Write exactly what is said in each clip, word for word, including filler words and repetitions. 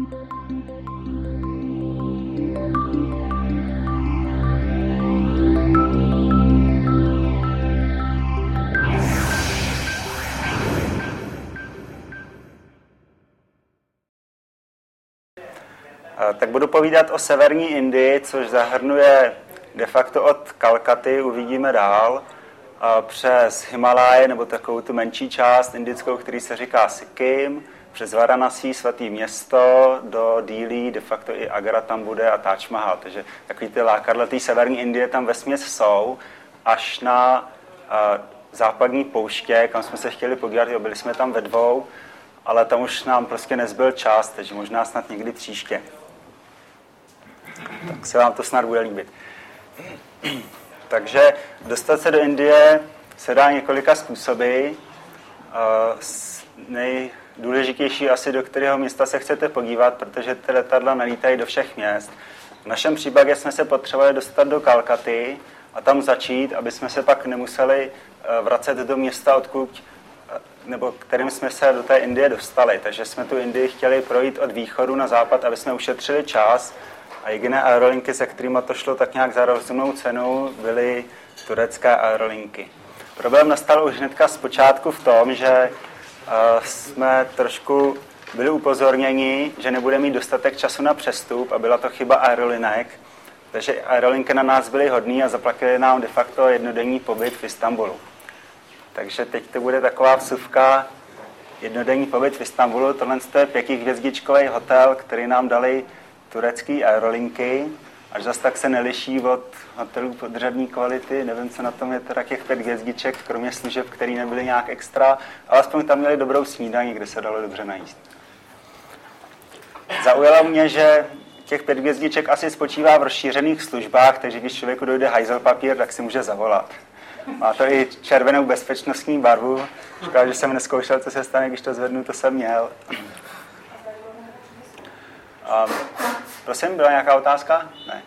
Tak budu povídat o severní Indii, což zahrnuje de facto od Kalkaty, uvidíme dál, přes Himaláje, nebo takovou tu menší část indickou, který se říká Sikkim, přes Varanasi, svatý město, do Dillí, de facto i Agra tam bude a Taj Mahal. Takže takový ty lákadla té severní Indie tam vesměs jsou, až na uh, západní pouště, kam jsme se chtěli podívat, jo, byli jsme tam ve dvou, ale tam už nám prostě nezbyl čas, takže možná snad někdy příště. Tak se vám to snad bude líbit. Takže dostat se do Indie se dá několika způsoby. Nejdůležitější asi, do kterého města se chcete podívat, protože ty letadla nalítají do všech měst. V našem případě jsme se potřebovali dostat do Kalkaty a tam začít, aby jsme se pak nemuseli vracet do města, odkud, nebo kterým jsme se do té Indie dostali. Takže jsme tu Indii chtěli projít od východu na západ, aby jsme ušetřili čas. A jediné aerolinky, se kterými to šlo tak nějak za rozumnou cenu, byly turecké aerolinky. Problém nastal už hnedka zpočátku v tom, že uh, jsme trošku byli upozorněni, že nebudeme mít dostatek času na přestup a byla to chyba aerolinek. Takže aerolinky na nás byly hodný a zaplatili nám de facto jednodenní pobyt v Istanbulu. Takže teď to bude taková vsuvka, jednodenní pobyt v Istanbulu. Tohle je pětihvězdičkový hotel, který nám dali turecké aerolinky, až zase tak se neliší od hotelů podřadní kvality. Nevím, co na tom je teda těch pět hvězdiček, kromě služeb, které nebyly nějak extra, ale aspoň tam měli dobrou snídaní, kde se dalo dobře najíst. Zaujalo mě, že těch pět hvězdiček asi spočívá v rozšířených službách, takže když člověku dojde hajzel papír, tak si může zavolat. Má to i červenou bezpečnostní barvu. Škoda, že jsem neskoušel, co se stane, když to zvednu, to jsem měl. Um, prosím, byla nějaká otázka? Ne.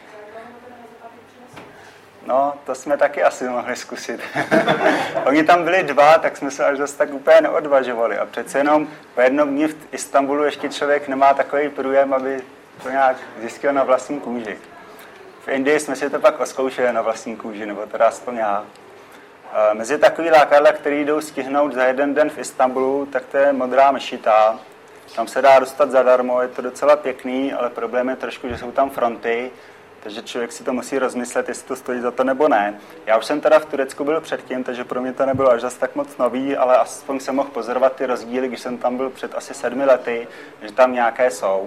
No, to jsme taky asi mohli zkusit. Oni tam byli dva, tak jsme se až zase tak úplně neodvažovali. A přece jenom po jednom dní v Istanbulu ještě člověk nemá takový průjem, aby to nějak zjistil na vlastní kůži. V Indii jsme si to pak oskoušeli na vlastní kůži, nebo teda aspoň já. Mezi takový lákadla, který jdou stihnout za jeden den v Istanbulu, tak to je Modrá mešita. Tam se dá dostat zadarmo, je to docela pěkný, ale problém je trošku, že jsou tam fronty, takže člověk si to musí rozmyslet, jestli to stojí za to nebo ne. Já už jsem teda v Turecku byl předtím, takže pro mě to nebylo až zase tak moc nový, ale aspoň jsem mohl pozorovat ty rozdíly, když jsem tam byl před asi sedmi lety, že tam nějaké jsou.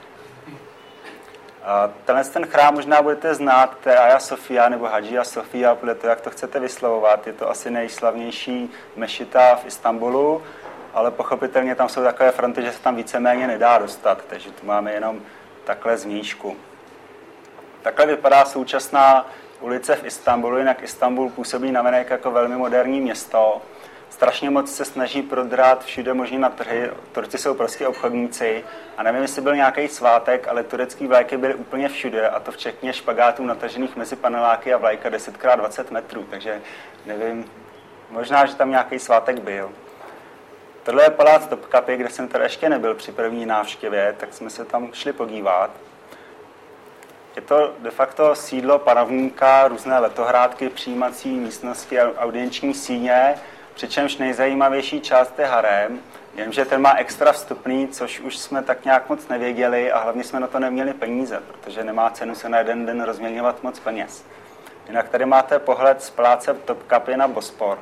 A tenhle ten chrám možná budete znát, to je Hagia Sophia nebo Hagia Sophia, podle toho, jak to chcete vyslovovat. Je to asi nejslavnější mešita v Istanbulu, ale pochopitelně tam jsou takové fronty, že se tam víceméně nedá dostat, takže tu máme jenom takhle zvnížku. Takhle vypadá současná ulice v Istanbulu, jinak Istanbul působí navenek jako velmi moderní město. Strašně moc se snaží prodrat všude možně na trhy, Turci jsou prostě obchodníci a nevím, jestli byl nějaký svátek, ale turecký vlajky byly úplně všude a to včetně špagátů natažených mezi paneláky a vlajka deset krát dvacet metrů, takže nevím, možná, že tam nějaký svátek byl. Tohle je palác Topkapi, kde jsem teda ještě nebyl při první návštěvě, tak jsme se tam šli podívat. Je to de facto sídlo panovníka, různé letohrádky, přijímací místnosti a audienční síně, přičemž nejzajímavější část je harém, jenže ten má extra vstupný, což už jsme tak nějak moc nevěděli a hlavně jsme na to neměli peníze, protože nemá cenu se na jeden den rozměňovat moc peněz. Jinak tady máte pohled z paláce Topkapi na Bospor.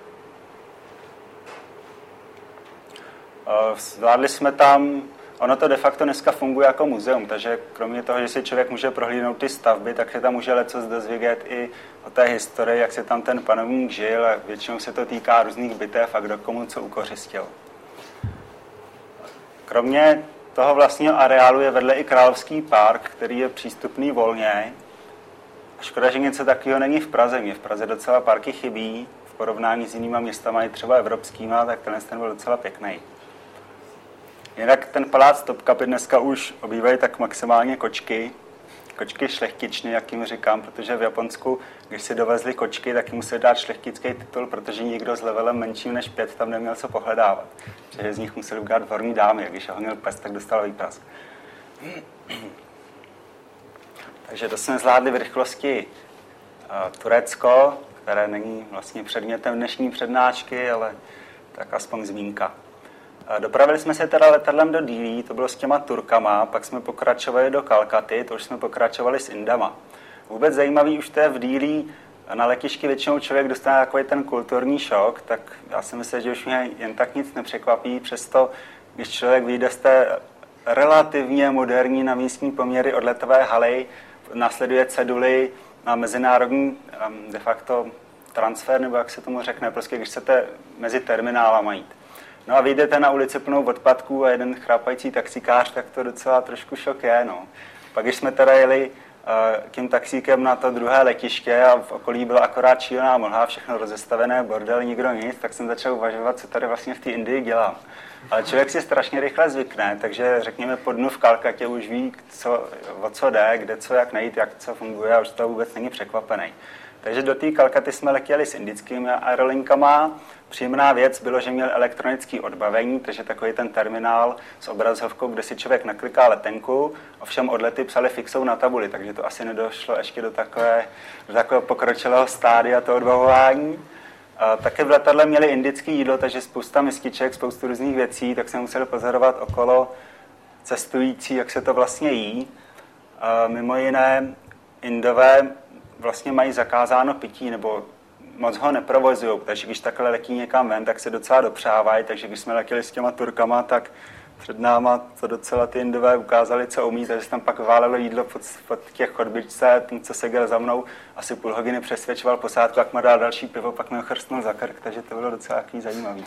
Zvládli jsme tam, ono to de facto dneska funguje jako muzeum, takže kromě toho, že si člověk může prohlídnout ty stavby, tak se tam může lecos dozvědět i o té historii, jak se tam ten panovník žil a většinou se to týká různých bitev a kdo komu co ukořistil. Kromě toho vlastního areálu je vedle i Královský park, který je přístupný volně. Škoda, že něco takového není v Praze. Mě v Praze docela parky chybí, v porovnání s jinýma městama, i třeba evropskýma, tak tenhle ten byl docela pěkný. Jinak ten palác Topkapi dneska už obývají tak maximálně kočky, kočky šlechtičny, jak jim říkám, protože v Japonsku, když si dovezli kočky, tak jim museli dát šlechtický titul, protože nikdo s levelem menším než pět tam neměl co pohledávat. Protože z nich museli udělat dvorní dámy, a když ho měl pes, tak dostal výkaz. Takže to jsme zvládli v rychlosti Turecko, které není vlastně předmětem dnešní přednášky, ale tak aspoň zmínka. Dopravili jsme se teda letadlem do Dillí, to bylo s těma Turkama, pak jsme pokračovali do Kalkaty, to už jsme pokračovali s Indama. Vůbec zajímavý už to je v Dillí, na letišti většinou člověk dostane takový ten kulturní šok, tak já si myslím, že už mě jen tak nic nepřekvapí, přesto když člověk vyjde z té relativně moderní na místní poměry odletové haly, následuje ceduly na mezinárodní de facto transfer, nebo jak se tomu řekne, prostě když chcete mezi terminálama jít. No a vyjdete na ulici plnou odpadků a jeden chrápající taxikář, tak to docela trošku šok je, no. Pak když jsme teda jeli uh, tím taxíkem na to druhé letiště a v okolí byla akorát šílená mlha, všechno rozestavené, bordel, nikdo nic, tak jsem začal uvažovat, co tady vlastně v té Indii dělám. Ale člověk si strašně rychle zvykne, takže řekněme po dnu v Kalkatě už ví, co, o co jde, kde co, jak najít, jak co funguje a už to vůbec není překvapený. Takže do té Kalkaty jsme letěli s indickými aerolinkama. Příjemná věc bylo, že měl elektronické odbavení, takže takový ten terminál s obrazovkou, kde si člověk nakliká letenku, ovšem odlety psali fixou na tabuli, takže to asi nedošlo ještě do, takové, do takového pokročilého stádia to odbavování. Také v letadle měli indické jídlo, takže spousta mističek, spoustu různých věcí, tak jsem musel pozorovat okolo cestující, jak se to vlastně jí. Mimo jiné, Indové vlastně mají zakázáno pití, nebo moc ho neprovozují, takže když takhle letí někam ven, tak se docela dopřávají, takže když jsme letěli s těma Turkama, tak před náma to docela ty Indové ukázali, co umí, takže tam pak válelo jídlo pod, pod těch chodbičce, ten, co seděl za mnou, asi půl hodiny přesvědčoval posádku, jak má dát další pivo, pak mě ho chrstnul za krk, takže to bylo docela takový zajímavý.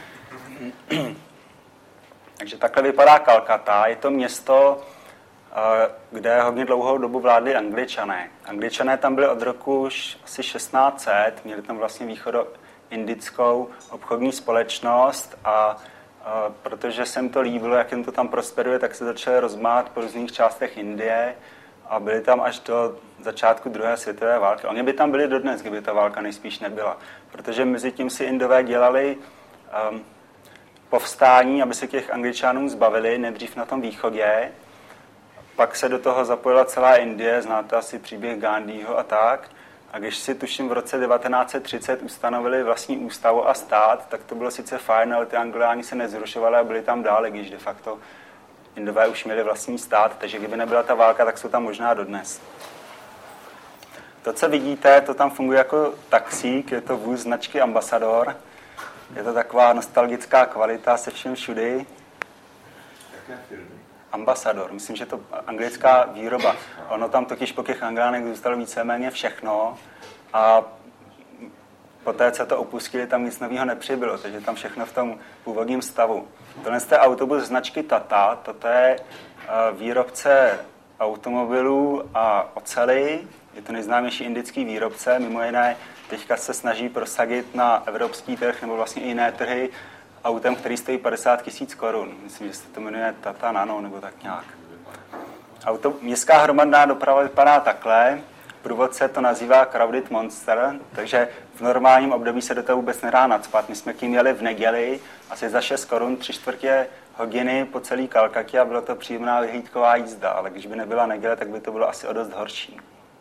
Takže takhle vypadá Kalkata, je to město, kde hodně dlouhou dobu vládli Angličané. Angličané tam byli od roku asi šestnáct set, měli tam vlastně východoindickou obchodní společnost a, a protože se jim to líbilo, jak jim to tam prosperuje, tak se začali rozmát po různých částech Indie a byli tam až do začátku druhé světové války. Oni by tam byli dodnes, kdyby ta válka nejspíš nebyla, protože mezi tím si Indové dělali um, povstání, aby se těch Angličanů zbavili, nejdřív na tom východě. Pak se do toho zapojila celá Indie, znáte asi příběh Gandhiho a tak. A když si tuším v roce devatenáct set třicet ustanovili vlastní ústavu a stát, tak to bylo sice fajn, ale ty Angliáni se nezrušovali a byli tam dále, když de facto Indové už měli vlastní stát, takže kdyby nebyla ta válka, tak jsou tam možná dodnes. To, co vidíte, to tam funguje jako taxík, je to vůz značky Ambassador. Je to taková nostalgická kvalita se všem všudy. Jaké firmy? Ambassador, myslím, že to anglická výroba. Ono tam totiž po těch Anglánech zůstalo víceméně všechno a poté, co to opustili, tam nic nového nepřibylo, takže tam všechno v tom původním stavu. Tohle je autobus značky Tata, toto je výrobce automobilů a oceli, je to nejznámější indický výrobce, mimo jiné teďka se snaží prosadit na evropský trh nebo vlastně i jiné trhy autem, který stojí padesát tisíc korun. Myslím, že se to jmenuje Tata Nano nebo tak nějak. Auto, městská hromadná doprava vypadá takhle. Průvodce to nazývá Crowded Monster, takže v normálním období se do toho vůbec nedá nacpat. My jsme tím jeli v neděli, asi za šest korun, tři čtvrtě hodiny po celý Kalkatě a bylo to příjemná vyhlídková jízda, ale když by nebyla neděle, tak by to bylo asi o dost horší.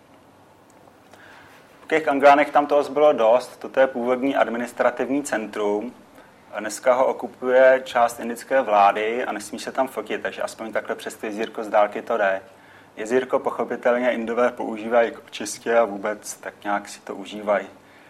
V těch Anglánech tam toho bylo dost, toto je původní administrativní centrum. A dneska ho okupuje část indické vlády a nesmí se tam fotit, takže aspoň takhle přes to jezírko z dálky to jde. Jezírko pochopitelně Indové používají k očistě a vůbec tak nějak si to užívají.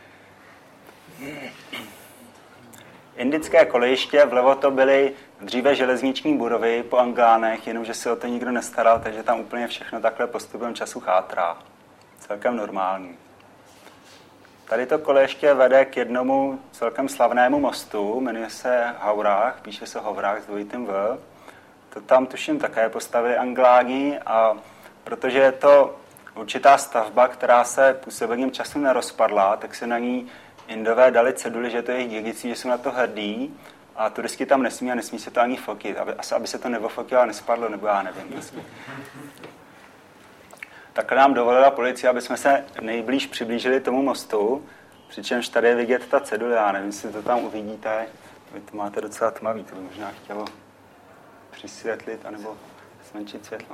Indické kolejiště, vlevo to byly dříve železniční budovy po Anglánech, jenomže se o to nikdo nestaral, takže tam úplně všechno takhle postupem času chátrá. Celkem normální. Tady to kolejiště vede k jednomu celkem slavnému mostu, jmenuje se Haurách, píše se Hovrách s dvojitým V. To tam tuším také postavili Angláni a protože je to určitá stavba, která se působením času nerozpadla, tak se na ní Indové dali ceduly, že to je jejich dědictví, že jsou na to hrdí a turisti tam nesmí a nesmí se to ani fotit, aby, asi aby se to nevofotilo a nespadlo, nebo já nevím. Takhle nám dovolila policie, aby jsme se nejblíž přiblížili tomu mostu, přičemž tady je vidět ta cedule, já nevím, jestli to tam uvidíte, vy to máte docela tmavý, to by možná chtělo přisvětlit, anebo zmenšit světlo.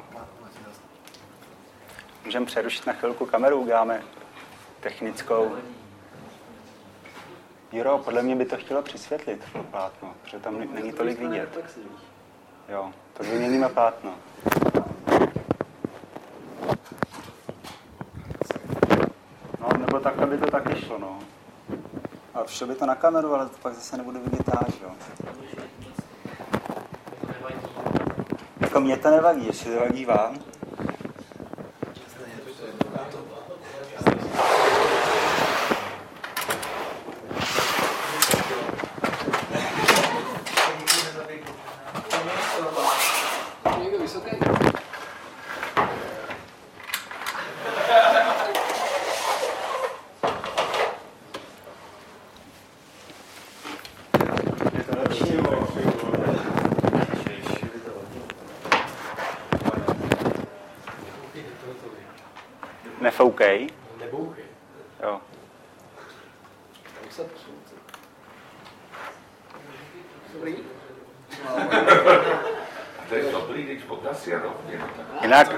Můžeme přerušit na chvilku kameru, uděláme technickou. Jiro, podle mě by to chtělo přisvětlit, to plátno, protože tam není tolik vidět. Jo, to vyměníme plátno. No, nebo takhle by to taky šlo, no. A šlo by to na kameru, ale to pak zase nebude vidět áž, jo. Jako mně to nevadí, jestli to vadí vám. Nefoukej. Nebouchej. Jo. Dobrý? To je dobrý, když pokrasí a rovně. Jinak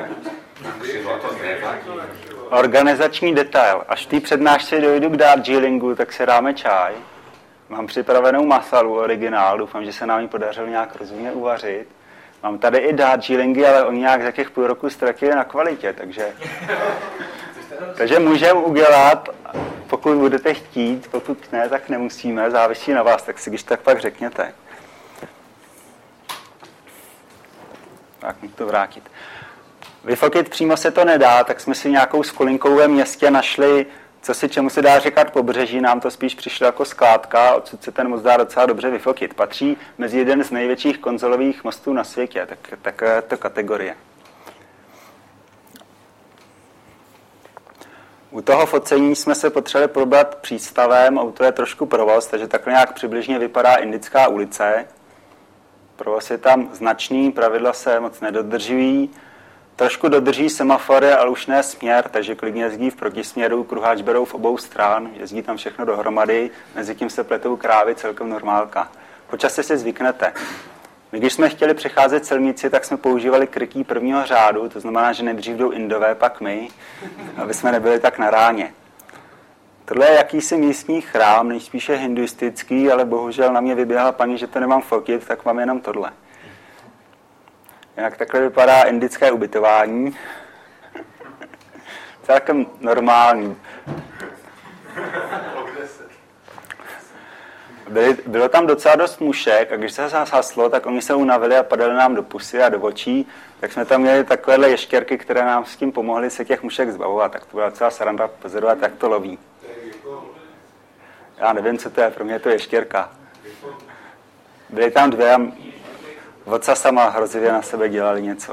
organizační detail. Až v té přednášce dojdu k Darjeelingu, tak si dáme čaj. Mám připravenou masalu originál, doufám, že se nám ji podařilo nějak rozumně uvařit. Mám tady i Darjeelingy, ale oni nějak za těch půl roku ztratili na kvalitě, takže... Takže můžeme udělat, pokud budete chtít, pokud ne, tak nemusíme, závisí na vás, tak si když tak pak řekněte. Tak můžu to vrátit. Vyfotit přímo se to nedá, tak jsme si nějakou skulinkou ve městě našli, co si čemu se dá říkat pobřeží, nám to spíš přišlo jako skládka, odsud se ten most dá docela dobře vyfotit. Patří mezi jeden z největších konzolových mostů na světě, tak, tak je to kategorie. U toho focení jsme se potřebovali probrat přístavem, auto je trošku provoz, takže takhle nějak přibližně vypadá Indická ulice. Provoz je tam značný, pravidla se moc nedodržují. Trošku dodrží semafory, ale už ne směr, takže klidně jezdí v protisměru, kruháč berou v obou stran, jezdí tam všechno dohromady, mezi tím se pletou krávy, celkem normálka. Počasí si zvyknete. My, když jsme chtěli přecházet silnici, tak jsme používali krytí prvního řádu, to znamená, že nejdřív jdou Indové, pak my, aby jsme nebyli tak na ráně. Tohle je jakýsi místní chrám, nejspíše hinduistický, ale bohužel na mě vyběhla paní, že to nemám fotit, tak mám jenom tohle. Jinak takhle vypadá indické ubytování. Celkem normální. Byli, bylo tam docela dost mušek a když se haslo, tak oni se unavili a padali nám do pusy a do očí, tak jsme tam měli takovéhle ještěrky, které nám s tím pomohly se těch mušek zbavovat. Tak to byla celá sranda pozorovat, jak to loví. Já nevím, co to je, pro mě je to ještěrka. Byly tam dvě a oca sama hrozivě na sebe dělali něco.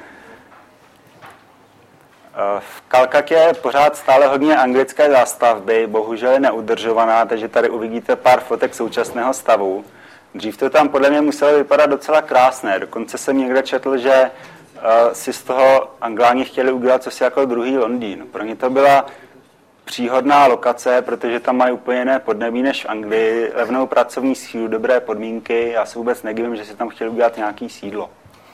V Kalkatě je pořád stále hodně anglické zástavby, bohužel je neudržovaná, takže tady uvidíte pár fotek současného stavu. Dřív to tam podle mě muselo vypadat docela krásné, dokonce jsem někde četl, že uh, si z toho Angláni chtěli udělat cosi jako druhý Londýn. Pro ně to byla příhodná lokace, protože tam mají úplně jiné podnebí než v Anglii, levnou pracovní sílu, dobré podmínky, já se vůbec nedivím, že si tam chtěli udělat nějaký sídlo.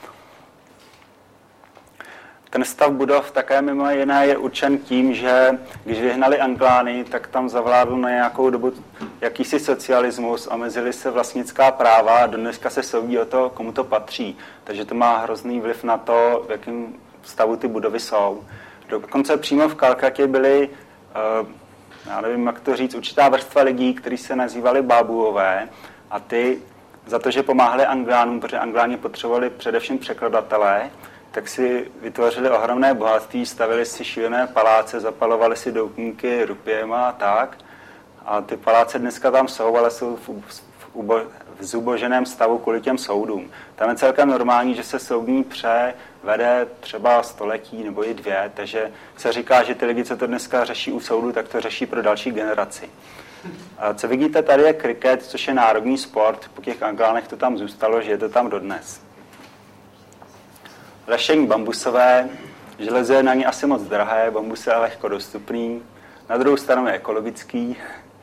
Ten stav budov také mimo jiné je určen tím, že když vyhnali Anglány, tak tam zavládl na nějakou dobu jakýsi socialismus, omezili se vlastnická práva a dneska se soudí o to, komu to patří. Takže to má hrozný vliv na to, v jakém stavu ty budovy jsou. Dokonce přímo v Kalkatě byly, já nevím, jak to říct, určitá vrstva lidí, kteří se nazývali bábuové a ty za to, že pomáhali Anglánům, protože Angláni potřebovali především překladatelé, tak si vytvořili ohromné bohatství, stavili si šílené paláce, zapalovali si doutníky rupěma a tak. A ty paláce dneska tam jsou, ale jsou v, v, v, v zuboženém stavu kvůli těm soudům. Tam je celkem normální, že se soudní pře vede třeba století nebo i dvě, takže se říká, že ty lidi, co to dneska řeší u soudu, tak to řeší pro další generaci. A co vidíte, tady je kriket, což je národní sport, po těch Anglánech to tam zůstalo, že je to tam dodnes. Lešení bambusové, Železo je na ní asi moc drahé, bambus je lehko dostupný. Na druhou stranu je ekologický.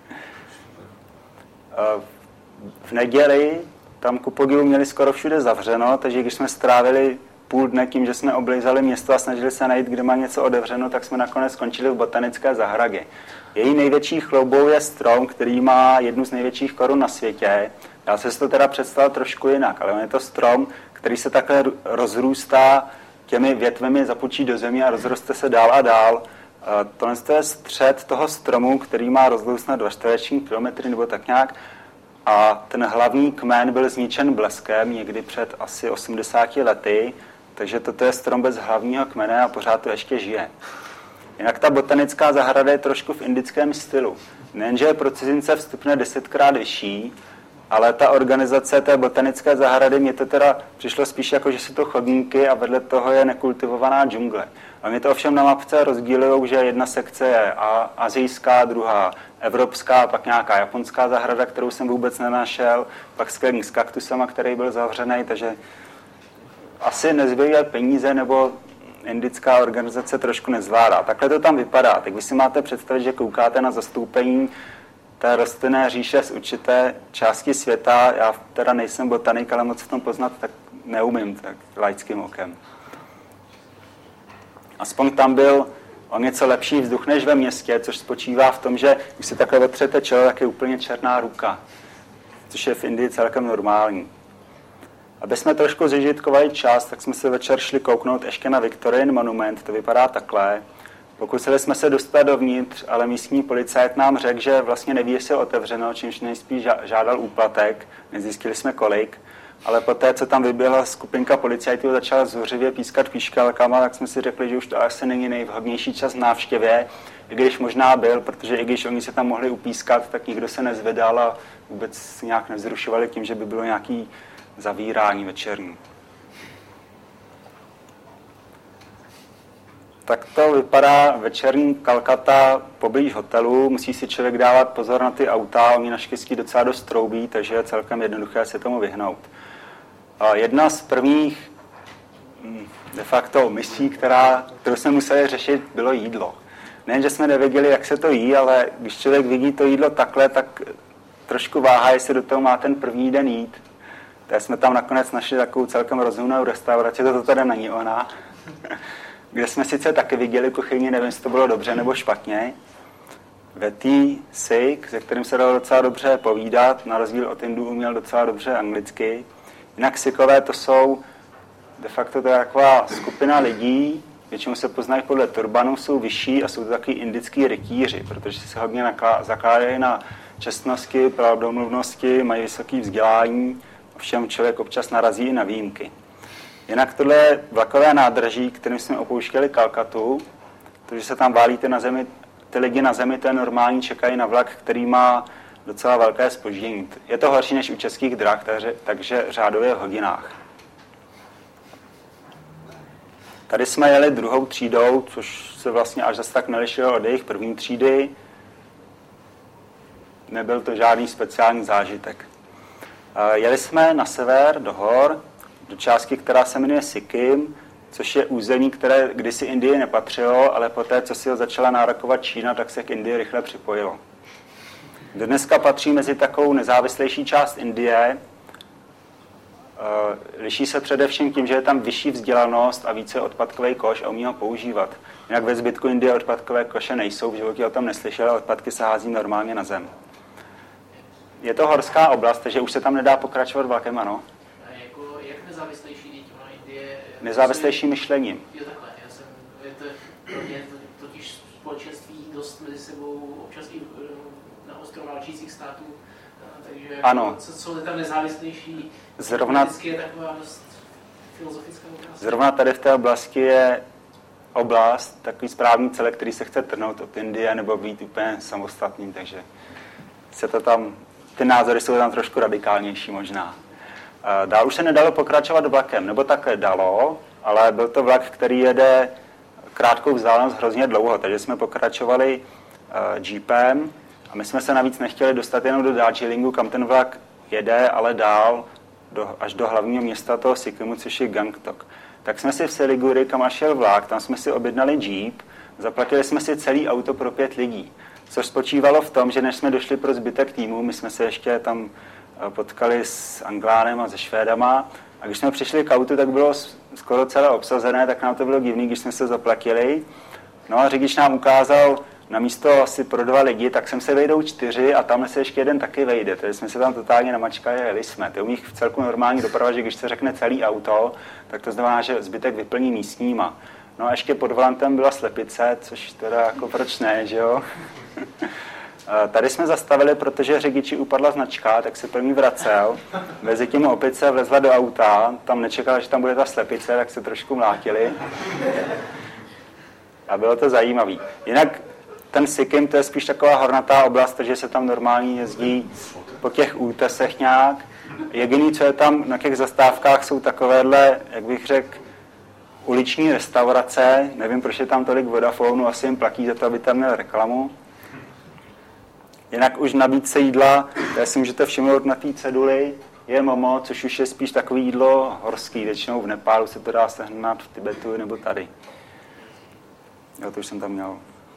V neděli tam ku podivu měli skoro všude zavřeno, takže když jsme strávili půl dne tím, že jsme oblízali město a snažili se najít, kde má něco otevřeno, tak jsme nakonec skončili v botanické zahradě. Její největší chloubou je strom, který má jednu z největších korun na světě. Já se to teda představil trošku jinak, ale on je to strom, který se takhle rozrůstá těmi větvemi, zapučí do země a rozroste se dál a dál. Tohle je střed toho stromu, který má rozloust na dva čtvereční kilometry nebo tak nějak. A ten hlavní kmen byl zničen bleskem někdy před asi osmdesáti lety, takže toto je strom bez hlavního kmene a pořád to ještě žije. Jinak ta botanická zahrada je trošku v indickém stylu. Nejenže je pro cizince vstupné desetkrát vyšší, ale ta organizace té botanické zahrady, mě to teda přišlo spíš jako, že jsou to chodníky a vedle toho je nekultivovaná džungle. A mě to ovšem na mapce rozdílují, že jedna sekce je asijská, druhá evropská, pak nějaká japonská zahrada, kterou jsem vůbec nenašel, pak skleník s kaktusama, který byl zavřený, takže asi nezbývají peníze, nebo indická organizace trošku nezvládá. Takhle to tam vypadá. Tak vy si máte představit, že koukáte na zastoupení té rostlinné říše z určité části světa. Já teda nejsem botanik, ale moc v tom poznat tak neumím, tak laickým okem. Aspoň tam byl o něco lepší vzduch než ve městě, což spočívá v tom, že když si takhle otřete čelo, tak je úplně černá ruka, což je v Indii celkem normální. Aby jsme trošku zežitkovali čas, tak jsme se večer šli kouknout ještě na Victorian monument, to vypadá takhle. Pokusili jsme se dostat dovnitř, ale místní policajt nám řekl, že vlastně neví, jestli je otevřeno, čímž nejspíš žádal úplatek, nezjistili jsme kolik, ale poté, co tam vyběhla skupinka policajtů a začala zuřivě pískat píšťalkama, tak jsme si řekli, že už to asi není nejvhodnější čas návštěvě, i když možná byl, protože i když oni se tam mohli upískat, tak nikdo se nezvedal a vůbec nějak nevzrušovali tím, že by bylo nějaký zavírání večerní. Tak to vypadá večerní Kalkata poblíž hotelu. Musí si člověk dávat pozor na ty auta, oni naštěstí docela dost troubí, takže je celkem jednoduché se tomu vyhnout. A jedna z prvních de facto misí, která, kterou jsme museli řešit, bylo jídlo. Nejen, že jsme nevěděli, jak se to jí, ale když člověk vidí to jídlo takhle, tak trošku váhá, jestli do toho má ten první den jít. Tak jsme tam nakonec našli takovou celkem rozumnou restauraci, to tady není ona, kde jsme sice taky viděli kuchyni, nevím, jestli to bylo dobře nebo špatně. Vetý Sikh, se kterým se dalo docela dobře povídat, na rozdíl od Indů uměl docela dobře anglicky. Jinak Sikhové to jsou de facto to je taková skupina lidí, většinou se poznají podle turbanů, jsou vyšší a jsou to takový indický rytíři, protože se hodně zakládají na čestnosti, pravdomluvnosti, mají vysoké vzdělání, ovšem člověk občas narazí i na výjimky. Jinak tohle je vlakové nádraží, kterým jsme opouštěli Kalkatu, protože se tam válíte na zemi, ty lidi na zemi, to je normální, čekají na vlak, který má docela velké zpoždění. Je to horší než u českých drah, takže, takže řádově v hodinách. Tady jsme jeli druhou třídou, což se vlastně až zase tak nelišilo od jejich první třídy. Nebyl to žádný speciální zážitek. Jeli jsme na sever, do hor, do části, která se jmenuje Sikkim, což je území, které kdysi Indii nepatřilo, ale poté, co si ho začala nárokovat Čína, tak se k Indii rychle připojilo. Dneska patří mezi takovou nezávislejší část Indie. Liší se především tím, že je tam vyšší vzdělanost a více odpadkový koš a umí ho používat. Jinak ve zbytku Indie odpadkové koše nejsou, v životě o tom neslyšeli, ale odpadky se hází normálně na zem. Je to horská oblast, takže už se tam nedá pokračovat vlakem, ano? A jako, jak nezávislejší děti na Indie? Nezávislejší myšlením. Jo, takhle. Já jsem, je to, je to totiž společenství dost mezi sebou občas i na ostroválčících států, takže ano. Co, co je tam nezávislejší, Zrovna, je taková dost filozofická otázka. Zrovna tady v té oblasti je oblast, takový správný celek, který se chce trhnout od Indie nebo být úplně samostatný, takže se to tam, ty názory jsou tam trošku radikálnější možná. Dál už se nedalo pokračovat vlakem, nebo také dalo, ale byl to vlak, který jede krátkou vzdálenost hrozně dlouho, takže jsme pokračovali uh, jeepem a my jsme se navíc nechtěli dostat jenom do Darjeelingu, kam ten vlak jede, ale dál do, až do hlavního města toho Sikkimu, což je Gangtok. Tak jsme si v Siliguri, kam až šel vlak, tam jsme si objednali jeep, zaplatili jsme si celý auto pro pět lidí, což spočívalo v tom, že než jsme došli pro zbytek týmu, my jsme se ještě tam potkali s Anglánem a se Švédama, a když jsme přišli k autu, tak bylo skoro celé obsazené, tak nám to bylo divný, když jsme se zaplatili. No a řidič nám ukázal, na místo asi pro dva lidi, tak sem se vejdou čtyři a tamhle se ještě jeden taky vejde. Takže jsme se tam totálně namačkali a jeli jsme. To je u nich v celku normální doprava, že když se řekne celý auto, tak to znamená, že zbytek vyplní místníma. No a ještě pod volantem byla slepice, což teda jako proč ne, že jo? Tady jsme zastavili, protože řidiči upadla značka, tak se první vracel. Mezi tím opice vlezla do auta, tam nečekala, že tam bude ta slepice, tak se trošku mlátili. A bylo to zajímavé. Jinak ten Sikkim, to je spíš taková hornatá oblast, takže se tam normálně jezdí po těch útesech nějak. Jediný, co je tam na těch zastávkách, jsou takovéhle, jak bych řekl, uliční restaurace. Nevím, proč je tam tolik Vodafonu, asi jim platí za to, aby tam měl reklamu. Jinak už nabídce jídla, já si můžete všimnout na té ceduli, je momo, což už je spíš takový jídlo horský. Většinou v Nepálu se to dá sehnat, v Tibetu nebo tady. Jo, to už jsem tam měl.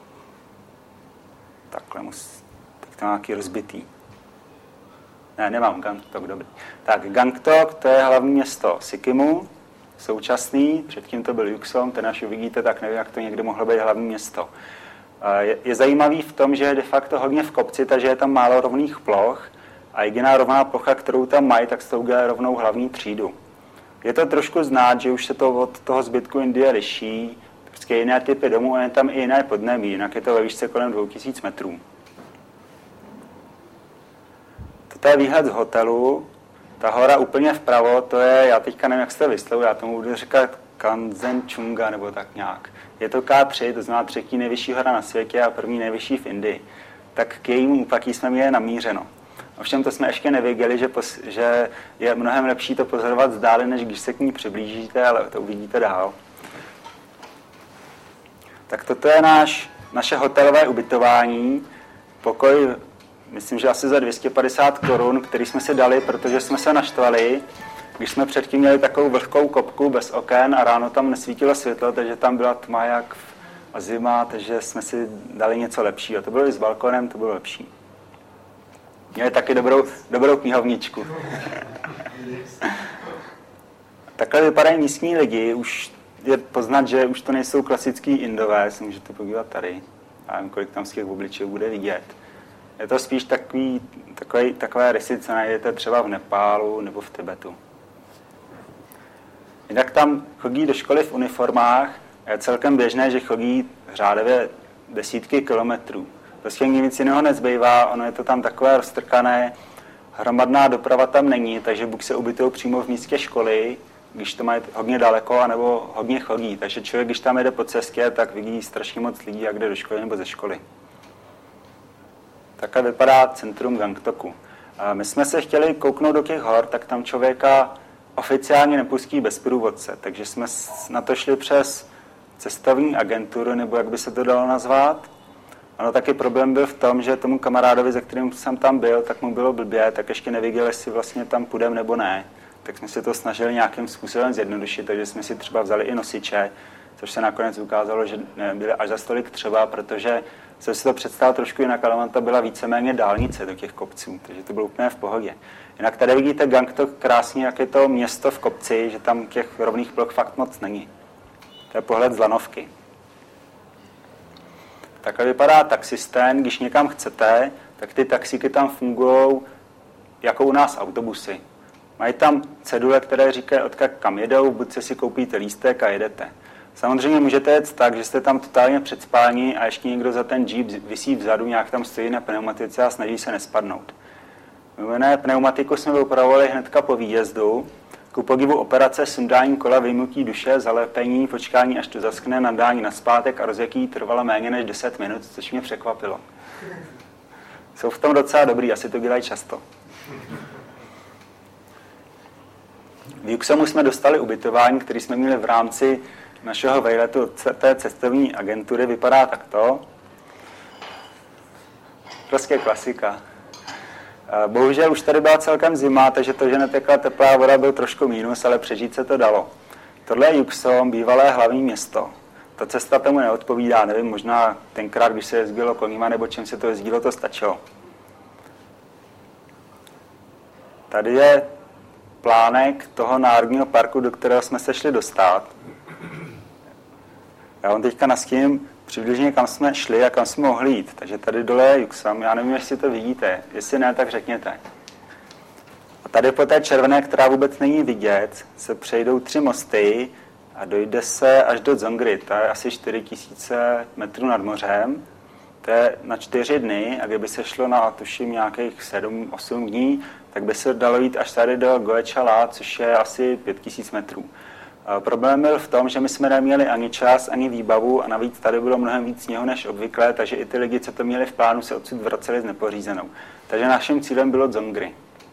Takhle mus... Tak to nějaký rozbitý. Ne, nemám Gangtok, dobrý. Tak, Gangtok, to je hlavní město Sikkimu, současný, předtím to byl Yuksong, ten až uvidíte, tak nevím, jak to někdy mohlo být hlavní město. Je, je zajímavý v tom, že je de facto hodně v kopci, takže je tam málo rovných ploch a jediná rovná plocha, kterou tam mají, tak s tou udělají rovnou hlavní třídu. Je to trošku znát, že už se to od toho zbytku Indie liší, prostě jiné typy domů a je tam i jiné podnebí, jinak je to ve výšce kolem dvou tisíc metrů. Toto je výhled z hotelu, ta hora úplně vpravo, to je, já teďka nevím, jak se to vyslovuje, já tomu budu říkat Kanchenjunga nebo tak nějak. Je to K tři, to znamená třetí nejvyšší hora na světě a první nejvyšší v Indii. Tak k jejímu úpatí jsme měli namířeno. Ovšem to jsme ještě nevěděli, že, pos, že je mnohem lepší to pozorovat z dále, než když se k ní přiblížíte, ale to uvidíte dál. Tak toto je náš, naše hotelové ubytování. Pokoj, myslím, že asi za dvě stě padesát korun, který jsme si dali, protože jsme se naštvali. Když jsme předtím měli takovou vlhkou kopku bez oken a ráno tam nesvítilo světlo, takže tam byla tma jak a zima, takže jsme si dali něco lepšího. To bylo i s balkonem, to bylo lepší. Měli taky dobrou, dobrou knihovničku. Takhle vypadají místní lidi. Už je poznat, že už to nejsou klasický Indové, si můžete podívat tady. Já nevím, kolik tam z těch obličejů bude vidět. Je to spíš takový, takový, takové rysy, co najdete třeba v Nepálu nebo v Tibetu. Jinak tam chodí do školy v uniformách a je celkem běžné, že chodí řádově desítky kilometrů. Prostě nic jiného nezbývá, ono je to tam takové roztrkané, hromadná doprava tam není, takže buď se ubytují přímo v místě školy, když to mají hodně daleko, anebo hodně chodí. Takže člověk, když tam jede po cestě, tak vidí strašně moc lidí, jak jde do školy nebo ze školy. Takhle vypadá centrum Gangtoku. A my jsme se chtěli kouknout do těch hor, tak tam člověka oficiálně nepustí bez průvodce, takže jsme na to šli přes cestovní agenturu, nebo jak by se to dalo nazvat. Ano, taky problém byl v tom, že tomu kamarádovi, se kterým jsem tam byl, tak mu bylo blbě, tak ještě nevěděl, jestli vlastně tam půjdeme nebo ne. Tak jsme si to snažili nějakým způsobem zjednodušit, takže jsme si třeba vzali i nosiče, což se nakonec ukázalo, že nebyly až za stolik třeba, protože jsem si to představil trošku jinak, ale to byla víceméně dálnice do těch kopců, takže to bylo úplně v pohodě. Jinak tady vidíte Gangtok krásně, jak je to město v kopci, že tam těch rovných ploch fakt moc není. To je pohled z lanovky. Takhle vypadá taxistén, když někam chcete, tak ty taxíky tam fungují jako u nás autobusy. Mají tam cedule, které říkají, odkud kam jedou, buď se si koupíte lístek a jedete. Samozřejmě můžete jet tak, že jste tam totálně předspání a ještě někdo za ten jeep visí vzadu, nějak tam stojí na pneumatice a snaží se nespadnout. Mimo pneumatiku jsme opravovali hnedka po výjezdu. Ku podivu operace sundání kola, vyjmutí duše, zalepení, počkání, až to zaschne, nadání nazpátek a rozjetí trvalo méně než deset minut, což mě překvapilo. Jsou v tom docela dobrý, asi to dělají často. V Yuksongu jsme dostali ubytování, který jsme měli v rámci našeho vejletu té cestovní agentury. Vypadá takto. Prostě klasika. Bohužel už tady byla celkem zima, takže to, že netekla teplá voda, byl trošku mínus, ale přežít se to dalo. Tohle je Juxom, bývalé hlavní město. Ta cesta tomu neodpovídá, nevím, možná tenkrát, když se jezdilo koníma nebo čím se to jezdilo, to stačilo. Tady je plánek toho národního parku, do kterého jsme se šli dostat. Já vám teďka nastíním přibližně, kam jsme šli a kam jsme mohli jít. Takže tady dole je Juxom, já nevím, jestli to vidíte. Jestli ne, tak řekněte. A tady po té červené, která vůbec není vidět, se přejdou tři mosty a dojde se až do Dzongry. To je asi čtyři tisíce metrů nad mořem. To je na čtyři dny a kdyby se šlo na, tuším, nějakých sedm osm dní, tak by se dalo jít až tady do Goečala, což je asi pět tisíc metrů. Problém byl v tom, že my jsme neměli ani čas, ani výbavu a navíc tady bylo mnohem víc sněhu než obvykle, takže i ty lidi, co to měli v plánu, se odsud vraceli s nepořízenou. Takže naším cílem bylo Dzongry.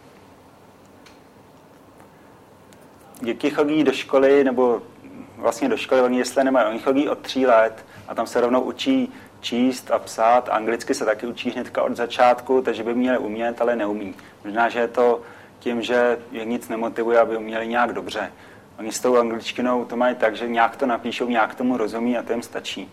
Děti chodí do školy, nebo vlastně do školy, oni jestli nemají, oni chodí od tří let a tam se rovnou učí číst a psát. Anglicky se taky učí hnedka od začátku, takže by měli umět, ale neumí. Možná, že je to tím, že je nic nemotivuje, aby uměli nějak dobře. Oni s tou angličtinou to mají tak, že nějak to napíšou, nějak tomu rozumí a to jim stačí.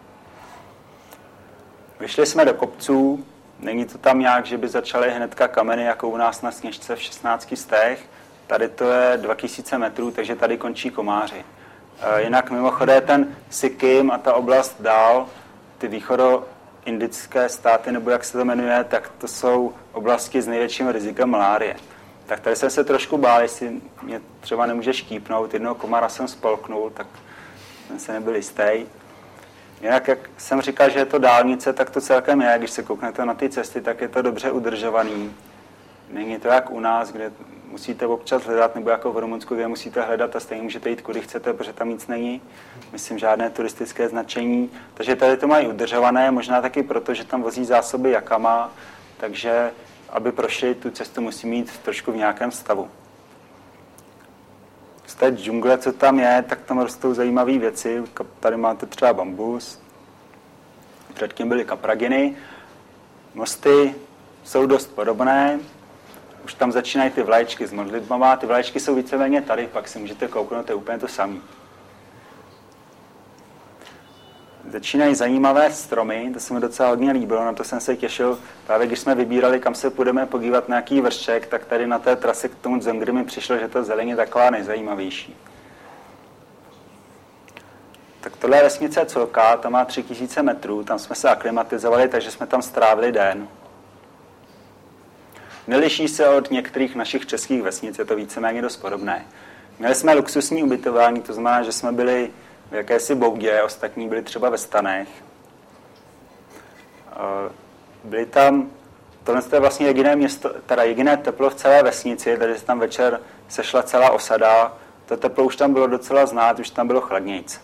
Vyšli jsme do kopců, není to tam nějak, že by začaly hnedka kameny, jako u nás na Sněžce v šestnácti stech. Tady to je dva tisíce metrů, takže tady končí komáři. Jinak mimochodem ten Sikkim a ta oblast dál, ty východoindické státy, nebo jak se to jmenuje, tak to jsou oblasti s největším rizikem malárie. Tak tady jsem se trošku bál, jestli mě třeba nemůže štípnout. Jednoho komára jsem spolknul, tak jsem se nebyl jistý. Jinak, jak jsem říkal, že je to dálnice, tak to celkem je. Když se kouknete na ty cesty, tak je to dobře udržovaný. Není to jak u nás, kde musíte občas hledat, nebo jako v Rumunsku, kde musíte hledat a stejně můžete jít, kudy chcete, protože tam nic není. Myslím, žádné turistické značení. Takže tady to mají udržované, možná taky proto, že tam vozí zásoby jakama, takže aby prošli tu cestu, musí mít trošku v nějakém stavu. Z té džungle, co tam je, tak tam rostou zajímavé věci. Tady máte třeba bambus. Předtím byly kapraginy. Mosty jsou dost podobné. Už tam začínají ty vlaječky s modlitbama. Ty vlaječky jsou víceméně tady, pak si můžete kouknout, to je úplně to samé. Začínají zajímavé stromy, to se mi docela hodně líbilo, na to jsem se těšil. Právě když jsme vybírali, kam se půjdeme podívat na nějaký vršek, tak tady na té trase k tomu Dzongry mi přišlo, že ta zeleň je taková nejzajímavější. Tak tohle je vesnice Colka, ta má tři tisíce metrů, tam jsme se aklimatizovali, takže jsme tam strávili den. Neliší se od některých našich českých vesnic, je to víceméně dost podobné. Měli jsme luxusní ubytování, to znamená, že jsme byli v jakési boudě, ostatní byli třeba ve stanech. Byli tam, tohle je vlastně jediné město, teda jediné teplo v celé vesnici, tady se tam večer sešla celá osada, to teplo už tam bylo docela znát, už tam bylo chladnějc.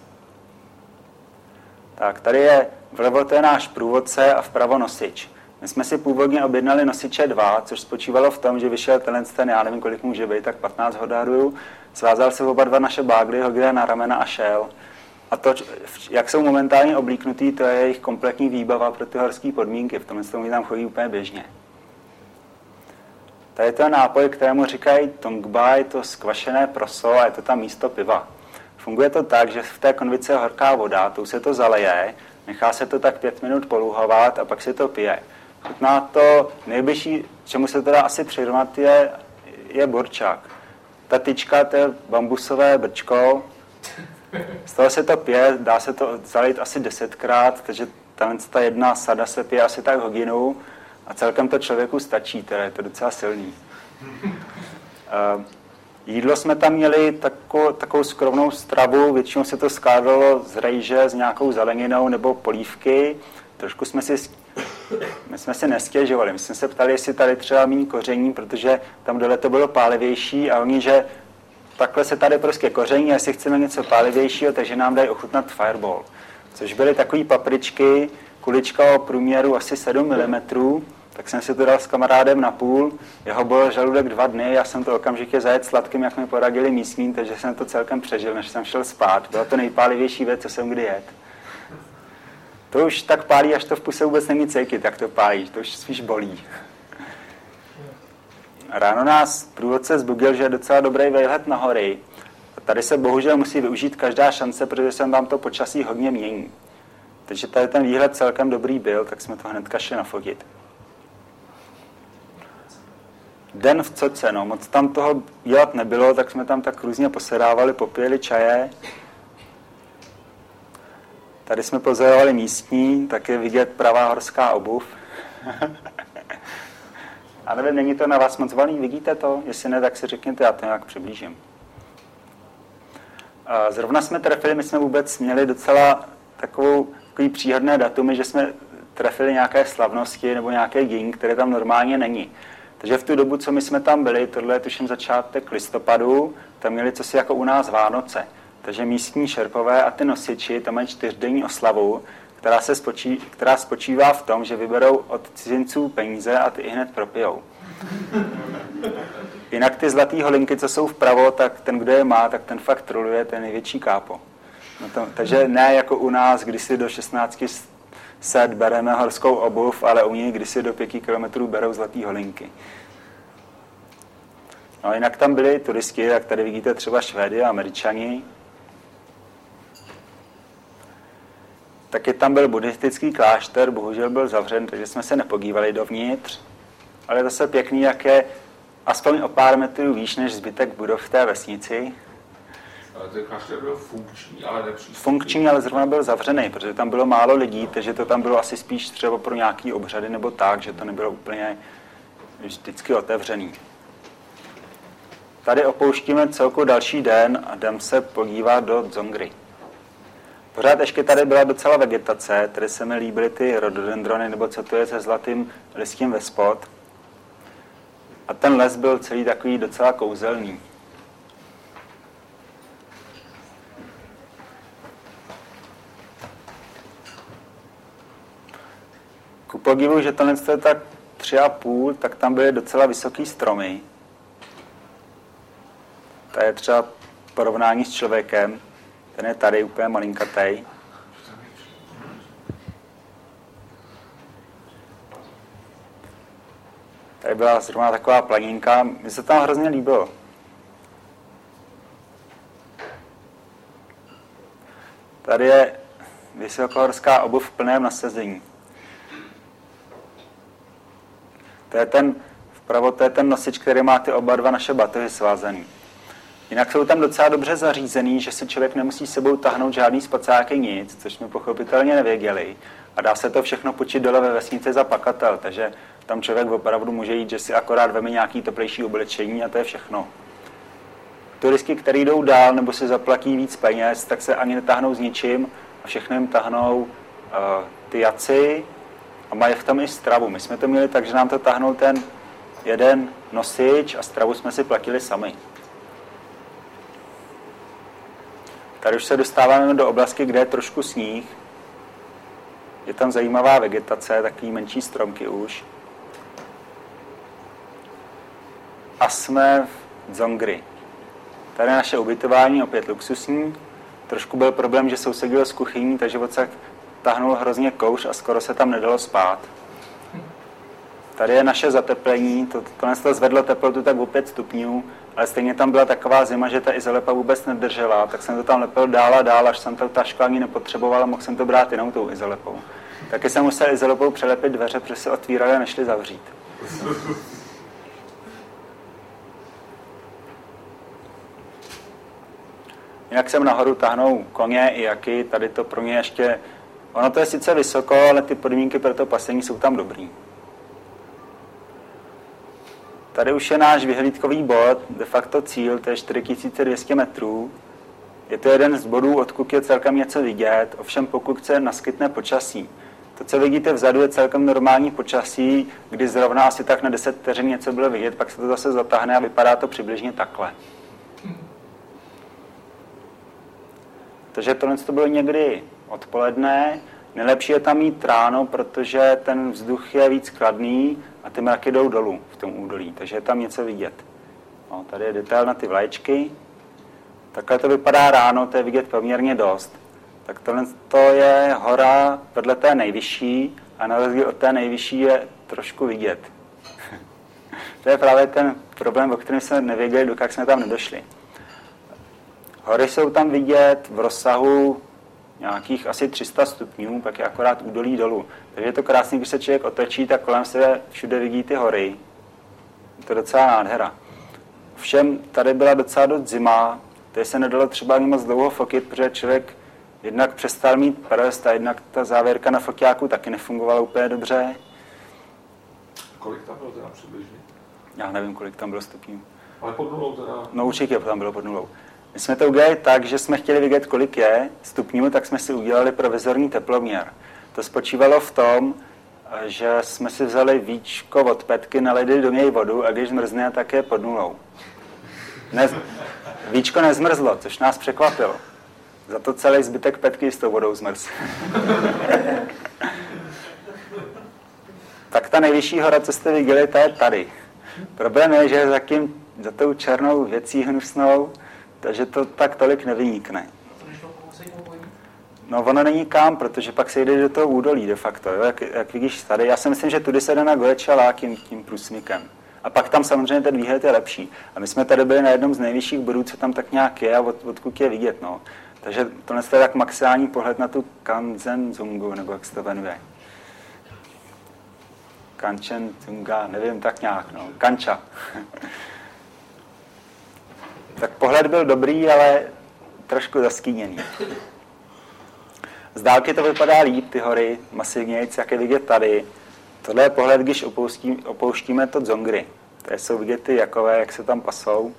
Tak, tady je vlevo, to je náš průvodce a vpravo nosič. My jsme si původně objednali nosiče dva, což spočívalo v tom, že vyšel tenhle ten, já nevím, kolik může být, tak patnáct hodáruju, svázal se oba dva naše bágly, hodil na ramena a šel. A to, jak jsou momentálně oblíknutý, to je jejich kompletní výbava pro ty horské podmínky. V tomhle tomu tam chodí úplně běžně. Tady je to nápoj, kterému říkají Tongba, je to skvašené proso a je to tam místo piva. Funguje to tak, že v té konvici je horká voda, tou se to zaleje, nechá se to tak pět minut poluhovat a pak se to pije. Chutná to nejbližší, čemu se to dá asi přirovnat, je, je borčák. Ta tyčka, to je bambusové brčko, z toho se to pije, dá se to zalít asi desetkrát, takže ta jedna sada se pije asi tak hodinu a celkem to člověku stačí, teda je to docela silný. Uh, jídlo jsme tam měli takovou, takovou skromnou stravu, většinou se to skládalo z rejže s nějakou zeleninou nebo polívky. Trošku jsme si, my jsme si nestěžovali, my jsme se ptali, jestli tady třeba méně koření, protože tam dole to bylo pálivější a oni, že takhle se tady prostě koření, jestli chceme něco pálivějšího, takže nám dají ochutnat fireball. Což byly takové papričky, kulička o průměru asi sedm milimetrů, tak jsem si to dal s kamarádem na půl, jeho byl žaludek dva dny, já jsem to okamžitě zajet sladkým, jak mi poradili místní, takže jsem to celkem přežil, než jsem šel spát. Byla to nejpálivější věc, co jsem kdy jedl. To už tak pálí, až to v puse vůbec není cítit, jak to pálí, to už spíš bolí. Ráno nás průvodce zbudil, že je docela dobrý výhled na hory. A tady se bohužel musí využít každá šance, protože se tam to počasí hodně mění. Takže tady ten výhled celkem dobrý byl, tak jsme to hnedka šli nafotit. Den v Coce, no, moc tam toho dělat nebylo, tak jsme tam tak různě posedávali, popili čaje. Tady jsme pozorovali místní, tak je vidět pravá horská obuv. A nevím, není to na vás moc valný, vidíte to? Jestli ne, tak si řekněte, já to nějak přiblížím. A zrovna jsme trefili, my jsme vůbec měli docela takovou, takový příhodné datumy, že jsme trefili nějaké slavnosti nebo nějaké dění, které tam normálně není. Takže v tu dobu, co my jsme tam byli, tohle je tuším začátek listopadu, tam měli cosi jako u nás Vánoce. Takže místní šerpové a ty nosiči tam mají čtyřdenní oslavu, která, se spočí, která spočívá v tom, že vyberou od cizinců peníze a ty i hned propijou. Jinak ty zlatý holinky, co jsou vpravo, tak ten, kdo je má, tak ten fakt troluje, ten největší kápo. No to, takže ne jako u nás, kdy si do šestnácti set bereme horskou obuv, ale u nich, kdy si do pěti kilometrů berou zlatý holinky. No jinak tam byli turisti, jak tady vidíte třeba Švédy a Američani. Taky tam byl buddhistický klášter, bohužel byl zavřen, takže jsme se nepodívali dovnitř. Ale je zase pěkný, jak je aspoň o pár metrů výš než zbytek budov v té vesnici. Ale ten klášter byl funkční, ale nepřístupný. Funkční, ale zrovna byl zavřený, protože tam bylo málo lidí, takže to tam bylo asi spíš třeba pro nějaký obřady nebo tak, že to nebylo úplně vždycky otevřený. Tady opouštíme celku další den a jdeme se podívat do Dzongry. Pořád ještě tady byla docela vegetace, tady se mi líbily ty rhododendrony, nebo co to je se zlatým listím ve spod. A ten les byl celý takový docela kouzelný. Ku podivu, že tohle je tak tři a půl, tak tam byly docela vysoký stromy. To je třeba porovnání s člověkem. Ten je tady úplně malinkatej. Tady byla zrovna taková planinka. Mně se tam hrozně líbilo. Tady je vysokohorská obuv v plném nasazení. To je ten, vpravo to je ten nosič, který má ty oba dva naše batohy svázaný. Jinak jsou tam docela dobře zařízený, že si člověk nemusí sebou tahnout žádný spacáky, nic, což jsme pochopitelně nevěděli. A dá se to všechno počít dole ve vesnici za pakatel, takže tam člověk opravdu může jít, že si akorát veme nějaký teplejší oblečení a to je všechno. Turisti, kteří jdou dál nebo si zaplatí víc peněz, tak se ani netáhnou s ničím a všechno jim tahnou uh, ty jaci a mají v tom i stravu. My jsme to měli tak, že nám to tahnul ten jeden nosič a stravu jsme si platili sami. Tady už se dostáváme do oblasti, kde je trošku sníh. Je tam zajímavá vegetace, takový menší stromky už. A jsme v Dzongry. Tady je naše ubytování, opět luxusní. Trošku byl problém, že sousedil s kuchyní, takže odsaď tahnul hrozně kouř a skoro se tam nedalo spát. Tady je naše zateplení, to, tohle to zvedlo teplotu tak o pět stupňů, ale stejně tam byla taková zima, že ta izolepa vůbec nedržela, tak jsem to tam lepil dál a dál, až jsem to tašku ani nepotřeboval a mohl jsem to brát jinou tou izolepou. Taky jsem musel izolepou přelepit dveře, protože se otvíraly a nešly zavřít. Jinak sem nahoru tahnou koně i jaky, tady to pro mě ještě, ono to je sice vysoko, ale ty podmínky pro to pasení jsou tam dobrý. Tady už je náš vyhlídkový bod, de facto cíl, to je čtyři tisíce dvě stě metrů. Je to jeden z bodů, odkud je celkem něco vidět, ovšem pokud se naskytne počasí. To, co vidíte vzadu, je celkem normální počasí, kdy zrovna asi tak na deset vteřin něco bylo vidět, pak se to zase zatáhne a vypadá to přibližně takhle. Takže tohle to bylo někdy odpoledne. Nejlepší je tam mít ráno, protože ten vzduch je víc kladný a ty mraky jdou dolů v tom údolí, takže je tam něco vidět. No, tady je detail na ty vlaječky. Takhle to vypadá ráno, to je vidět poměrně dost. Tak tohle to je hora vedle té nejvyšší a na rozdíl od té nejvyšší je trošku vidět. To je právě ten problém, o kterém jsme nevěděli, dokud jsme tam nedošli. Hory jsou tam vidět v rozsahu nějakých asi tři sta stupňů, pak je akorát údolí dolů. Takže je to krásný, když se člověk otočí, tak kolem sebe všude vidí ty hory. Je to docela nádhera. Všem tady byla docela dost zima, tady se nedalo třeba ani moc dlouho fotit, protože člověk jednak přestal mít prst a jednak ta závěrka na foťáku taky nefungovala úplně dobře. Kolik tam bylo teda přibližně? Já nevím, kolik tam bylo stupňů. Ale pod nulou teda? No určitě tam bylo pod nulou. My jsme to udělali tak, že jsme chtěli vidět, kolik je stupňů, tak jsme si udělali provizorní teploměr. To spočívalo v tom, že jsme si vzali víčko od petky, nalili do něj vodu a když zmrzne, tak je pod nulou. Ne, víčko nezmrzlo, což nás překvapilo. Za to celý zbytek petky s tou vodou zmrz. Tak ta nejvyšší hora, co jste viděli, ta je tady. Problém je, že je za, tím, za tou černou věcí hnusnou, takže to tak tolik nevynikne. No ono není kam, protože pak se jde do toho údolí de facto, jo? Jak, jak vidíš tady. Já si myslím, že tudy se jde na Gorečalá tím, tím průsmykem. A pak tam samozřejmě ten výhled je lepší. A my jsme tady byli na jednom z nejvyšších bodů, co tam tak nějak je a od, odkud je vidět. No. Takže tohle je tak maximální pohled na tu Kanzenzungu, nebo jak se to jmenuje. Kanchenzunga, nevím, tak nějak, no. Kanča. Tak pohled byl dobrý, ale trošku zaskýněný. Z dálky to vypadá líp, ty hory, masivnějc, jak je vidět tady. Tohle je pohled, když opouští, opouštíme to Dzongri. Tady jsou vidět ty jakové, jak se tam pasou.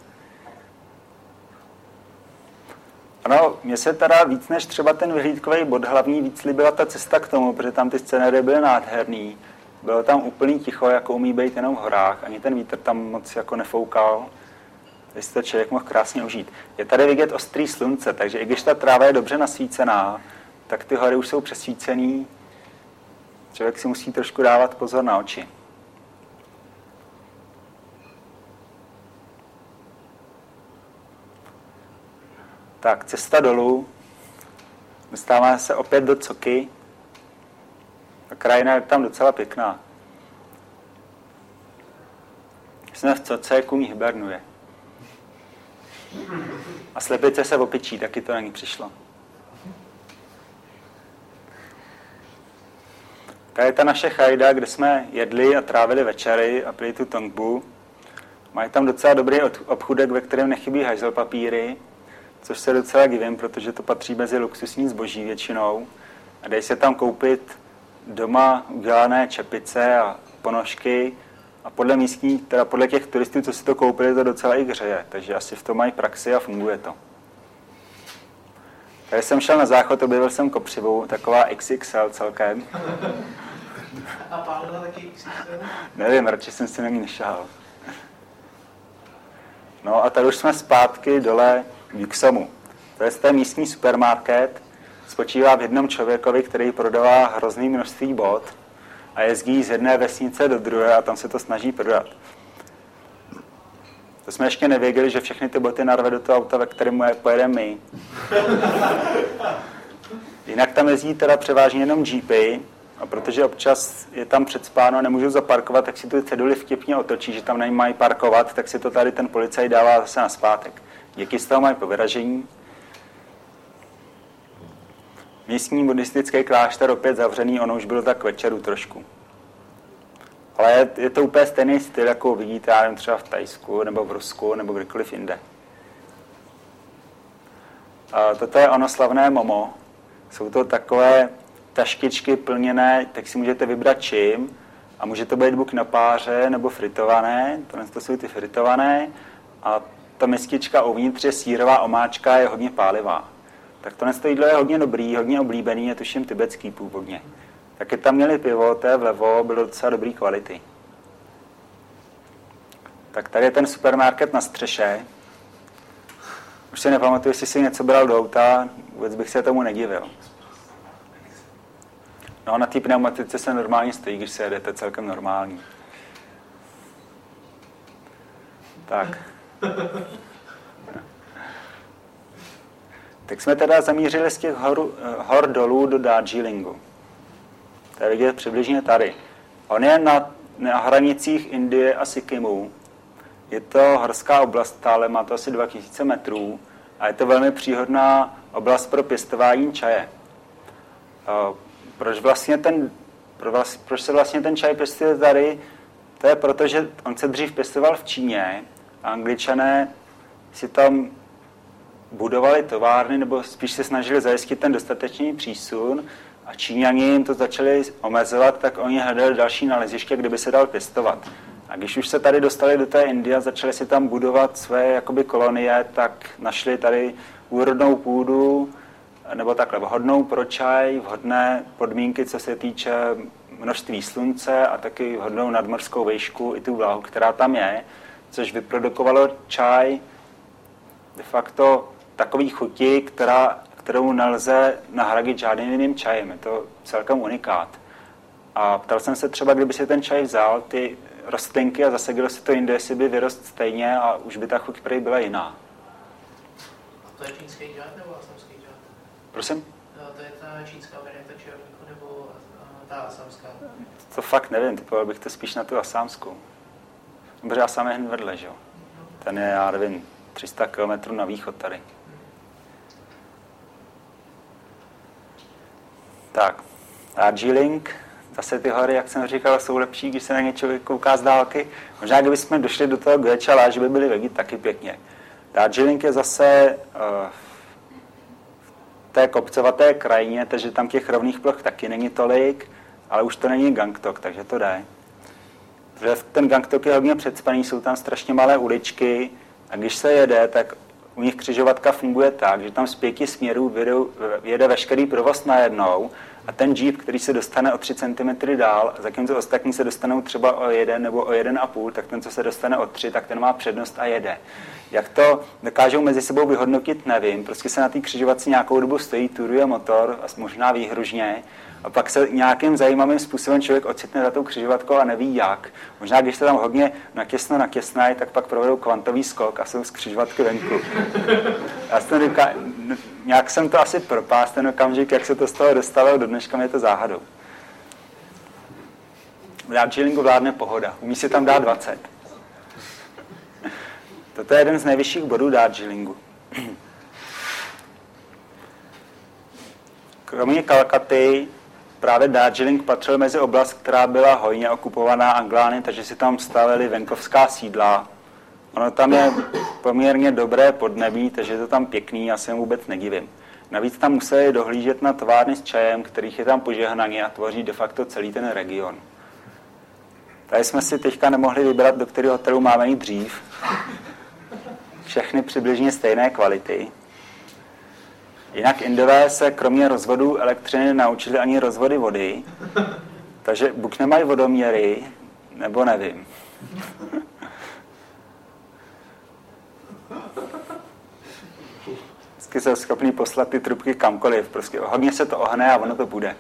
Ano, mně se teda víc než třeba ten vyhlídkový bod hlavní víc líbila ta cesta k tomu, protože tam ty scénáře byly nádherný. Bylo tam úplný ticho, jako umí být jenom v horách. Ani ten vítr tam moc jako nefoukal. Tady si to člověk mohl krásně užít. Je tady vidět ostrý slunce, takže i když ta tráva je dobře nasvícená, tak ty hory už jsou přesvícený. Člověk si musí trošku dávat pozor na oči. Tak, cesta dolů. Dostáváme se opět do Coky. Ta krajina je tam docela pěkná. Jsme v Coce, kůň hibernuje. A slepice se opičí, taky to na ní přišlo. Tady je ta naše chajda, kde jsme jedli a trávili večery a pili tu tongbu. Mají tam docela dobrý obchůdek, ve kterém nechybí hajzel papíry, což se docela divím, protože to patří mezi luxusní zboží většinou. A dají se tam koupit doma udělané čepice a ponožky a podle místních, teda podle těch turistů, co si to koupili, to docela i hřeje. Takže asi v tom mají praxi a funguje to. Tady jsem šel na záchod, objevil jsem kopřivu, taková X X L celkem. A pálila taky X X L? Nevím, radši jsem si na ní nešahal. No a tady už jsme zpátky dole v Yuksomu. To je ten místní supermarket, spočívá v jednom člověkovi, který prodává hrozný množství bot a jezdí z jedné vesnice do druhé a tam se to snaží prodat. To jsme ještě nevěděli, že všechny ty boty narve do toho auta, ve kterém pojedeme my. Jinak tam jezdí teda převážně jenom jeepy, a protože občas je tam předspáno a nemůžou zaparkovat, tak si tu ceduli vtipně otočí, že tam nemají parkovat, tak si to tady ten policajt dává zase nazpátek. Děti z toho mají po vyražení. Místní buddhistický klášter opět zavřený, ono už bylo tak k večeru trošku. Ale je, je to úplně stejný styl, jako vidíte, já nevím, třeba v Thajsku, nebo v Rusku, nebo kdekoliv jinde. A toto je ono slavné momo. Jsou to takové taškičky plněné, tak si můžete vybrat čím. A může to být buď na páře, nebo fritované. Tohle to jsou ty fritované. A ta mistička uvnitř je sýrová omáčka, je hodně pálivá. Tak tohle jídlo je hodně dobrý, hodně oblíbený, je tuším tibetský původně. Taky tam měli pivo, to je vlevo, bylo docela dobrý kvality. Tak tady je ten supermarket na střeše. Už si nepamatuju, jestli si něco bral do auta, vůbec bych se tomu nedivil. No, na té pneumatice se normálně stojí, když se jede, to je celkem normální. Tak. Tak jsme teda zamířili z těch hor, hor dolů do Darjeelingu. To je vidět přibližně tady. On je na na hranicích Indie a Sikkimu. Je to horská oblast, ale má to asi dva tisíce metrů a je to velmi příhodná oblast pro pěstování čaje. Proč, vlastně ten, proč se vlastně ten čaj pěstuje tady? To je proto, že on se dřív pěstoval v Číně a Angličané si tam budovali továrny, nebo spíš se snažili zajistit ten dostatečný přísun a Číňani jim to začali omezovat, tak oni hledali další naleziště, kde by se dal pěstovat. A když už se tady dostali do té Indie a začali si tam budovat své jakoby kolonie, tak našli tady úrodnou půdu, nebo takhle vhodnou pro čaj, vhodné podmínky, co se týče množství slunce a taky vhodnou nadmořskou výšku i tu vláhu, která tam je, což vyprodukovalo čaj de facto takový chuti, která, kterou nelze nahradit žádným jiným čajem. Je to celkem unikát. A ptal jsem se třeba, kdyby si ten čaj vzal, ty rostlinky a zasadilo se to jinde, jestli by vyrost stejně a už by ta chuť prý byla jiná. A to je čínský džát nebo asamský džát? Prosím? No, to je ta čínská varianta čajovníku nebo ta asamská? To fakt nevím, typoval bych to spíš na tu asámskou. Protože Asám je hned vedle, že jo? Ten je, já nevím, tři sta kilometrů na východ tady. Tak, Darjeeling, zase ty hory, jak jsem říkal, jsou lepší, když se na ně člověk kouká z dálky. Možná, kdybychom došli do toho Grechala, že by byly vidět taky pěkně. Darjeeling je zase uh, v té kopcovaté krajině, takže tam těch rovných ploch taky není tolik, ale už to není Gangtok, takže to jde. Protože ten Gangtok je hodně předspaný, jsou tam strašně malé uličky a když se jede, tak u nich křižovatka funguje tak, že tam z pěti směrů jede veškerý provoz najednou a ten jeep, který se dostane o tři centimetry dál, zatímco ostatní se dostanou třeba o jeden nebo o jeden a půl, tak ten, co se dostane o tři, tak ten má přednost a jede. Jak to dokážou mezi sebou vyhodnotit, nevím. Prostě se na té křižovatce nějakou dobu stojí, turuje motor, a možná výhružně, a pak se nějakým zajímavým způsobem člověk ocitne za tou křižovatkou a neví jak. Možná, když se tam hodně natěsno natěsnají, tak pak provedou kvantový skok a jsou z křižovatky venku. Já jsem říkal, nějak jsem to asi propás ten okamžik, jak se to z toho dostalo, do dneška je to záhadou. V Darjeelingu vládne pohoda, umí si tam dát dvacet. Toto je jeden z nejvyšších bodů Darjeelingu. Kromě Kalkaty právě Darjeeling patřil mezi oblast, která byla hojně okupovaná Anglány, takže si tam stavili venkovská sídla. Ono tam je poměrně dobré podnebí, takže je to tam pěkný, já se jim vůbec nedivím. Navíc tam museli dohlížet na továrny s čajem, kterých je tam požehnaně a tvoří de facto celý ten region. Tady jsme si teďka nemohli vybrat, do kterého hotelu máme jít dřív. Všechny přibližně stejné kvality. Jinak Indové se kromě rozvodů elektřiny naučili ani rozvody vody, takže buď nemají vodoměry, nebo nevím. Vždycky jsou schopný poslat ty trubky kamkoliv, prostě hodně se to ohne a ono to bude.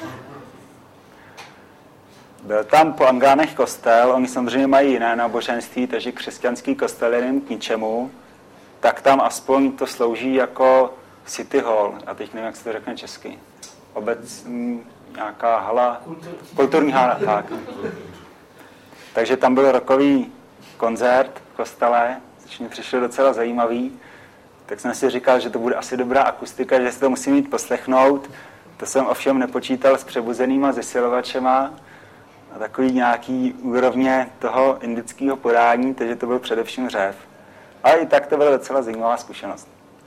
Byl tam po Anglánech kostel, oni samozřejmě mají jiné náboženství, takže křesťanský kostel je jim k ničemu, tak tam aspoň to slouží jako City Hall, a teď nevím, jak se to řekne česky. Obec, m, nějaká hala, Kultur. kulturní hala, tak. Takže tam byl rockový koncert v kostele, což mi přišlo docela zajímavý. Tak jsem si říkal, že to bude asi dobrá akustika, že si to musím mít poslechnout. To jsem ovšem nepočítal s přebuzenýma zesilovačema a takový nějaký úrovně toho indického podání, takže to byl především řev. Ale i tak to byla docela zajímavá zkušenost.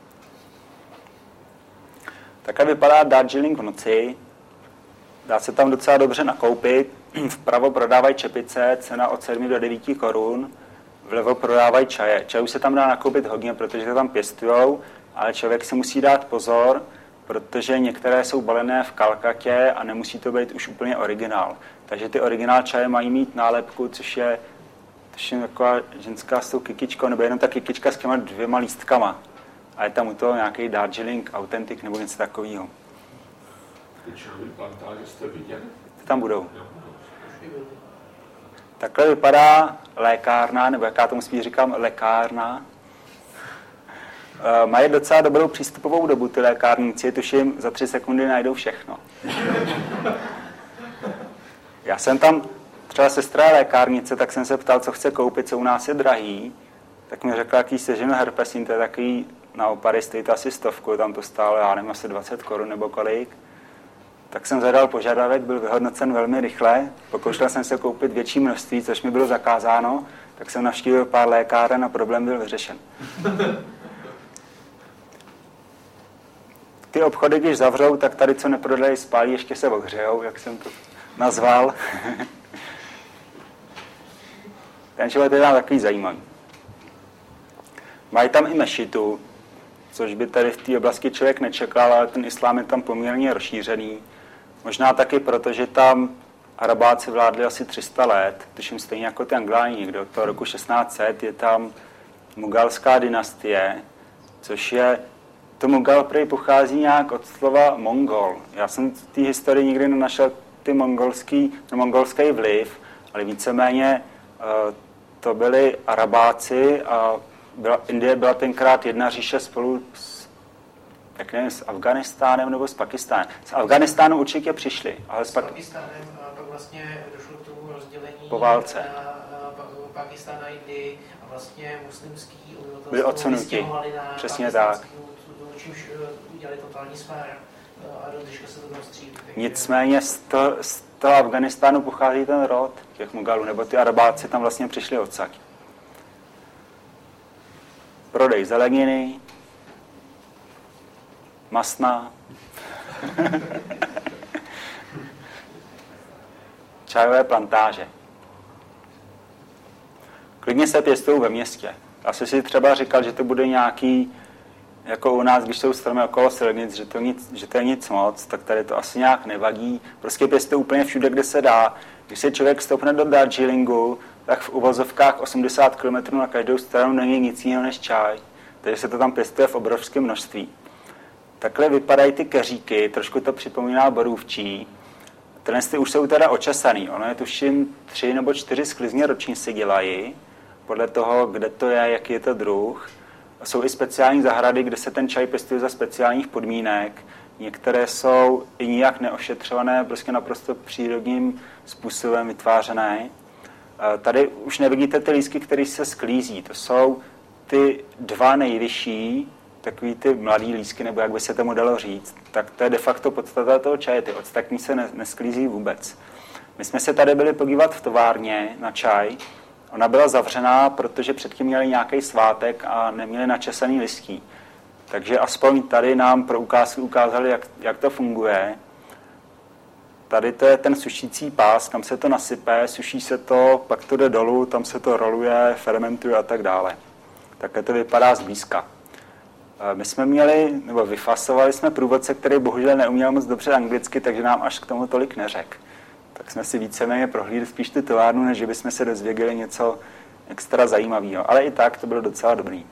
Takhle vypadá Darjeeling v noci. Dá se tam docela dobře nakoupit. Vpravo prodávají čepice, cena od sedmi do devíti korun. Vlevo prodávají čaje. Čajů se tam dá nakoupit hodně, protože to tam pěstujou, ale člověk si musí dát pozor, protože některé jsou balené v Kalkatě a nemusí to být už úplně originál. Takže ty originál čaje mají mít nálepku, což je, což je taková ženská s tou kykičkou, nebo jenom ta kykička s těma dvěma lístkama. A je tam u toho nějaký Darjeeling Authentic nebo něco takového. Ty čajové plantáže jste viděli? Ty tam budou. Takhle vypadá lékárna, nebo jak já tomu spíš říkám, lékárna. E, mají docela dobrou přístupovou dobu ty lékárníci, tuším, za tři sekundy najdou všechno. Já jsem tam třeba sestra lékárnice, tak jsem se ptal, co chce koupit, co u nás je drahý, tak mi řekla, jaký seženo herpesin, to je takový na opary, stojí to asi stovku, tam to stálo, já nevím, asi dvacet korun nebo kolik. Tak jsem zadal požadavek, byl vyhodnocen velmi rychle, pokoušel jsem se koupit větší množství, což mi bylo zakázáno, tak jsem navštívil pár lékáren a problém byl vyřešen. Ty obchody, když zavřou, tak tady, co neprodají, spálí, ještě se ohřejou, jak jsem to nazval. Ten život je tam takový zajímavý. Mají tam i mešitu, což by tady v té oblasti člověk nečekal, ale ten islám je tam poměrně rozšířený. Možná taky proto, že tam Arabáci vládli asi tři sta let, tuším stejně jako ty Angláni, někde od toho roku šestnáct set je tam Mugalská dynastie, což je, to Mugal prý pochází nějak od slova Mongol. Já jsem v té historii nikdy nenašel ty mongolský, mongolský vliv, ale víceméně uh, to byli Arabáci a byla, Indie byla tenkrát jedna říše spolu s, jak nevím, s Afganistánem nebo s Pakistánem. Z Afganistánu určitě přišli, ale s, s Pakistánem a pak vlastně došlo k tomu rozdělení po válce. Na Pakistán a Indii a vlastně muslimský obyvatelstvo byli odsunuti. Přesně tak. Čímž udělali totální sfér a do dneška se to prostří. Nicméně z toho, z toho Afganistánu pochází ten rod těch Mugalů, nebo ty Arabáci tam vlastně přišli odsaď. Prodej zeleniny, masna, čajové plantáže. Klidně se pěstují ve městě. Asi si třeba říkal, že to bude nějaký, jako u nás, když jsou stromy okolo silnic, že to, nic, že to je nic moc, tak tady to asi nějak nevadí. Prostě pěstují úplně všude, kde se dá. Když se člověk stoupne do Darjeelingu, tak v uvozovkách osmdesát kilometrů na každou stranu není nic jiného než čaj. Takže se to tam pěstuje v obrovském množství. Takhle vypadají ty keříky, trošku to připomíná borůvčí. Tyhle ty už jsou teda očesaný. Ono je tuším tři nebo čtyři sklizně ročně si dělají, podle toho, kde to je, jaký je to druh. Jsou i speciální zahrady, kde se ten čaj pěstuje za speciálních podmínek. Některé jsou i nijak neošetřované, prostě naprosto přírodním způsobem vytvářené. Tady už nevidíte ty lístky, které se sklízí. To jsou ty dva nejvyšší, takový ty mladý lístky, nebo jak by se tomu dalo říct. Tak to je de facto podstata toho čaje. Ty ostatní se nesklízí vůbec. My jsme se tady byli podívat v továrně na čaj. Ona byla zavřená, protože předtím měli nějaký svátek a neměli načesaný listí. Takže aspoň tady nám pro ukázku ukázali, jak, jak to funguje. Tady to je ten sušící pás, kam se to nasype, suší se to, pak to jde dolů, tam se to roluje, fermentuje a tak dále. Takhle to vypadá zblízka. My jsme měli, nebo vyfasovali jsme průvodce, který bohužel neuměl moc dobře anglicky, takže nám až k tomu tolik neřekl. Tak jsme si víceméně prohlídli spíš tu továrnu, než bychom se dozvěděli něco extra zajímavého. Ale i tak to bylo docela dobrý.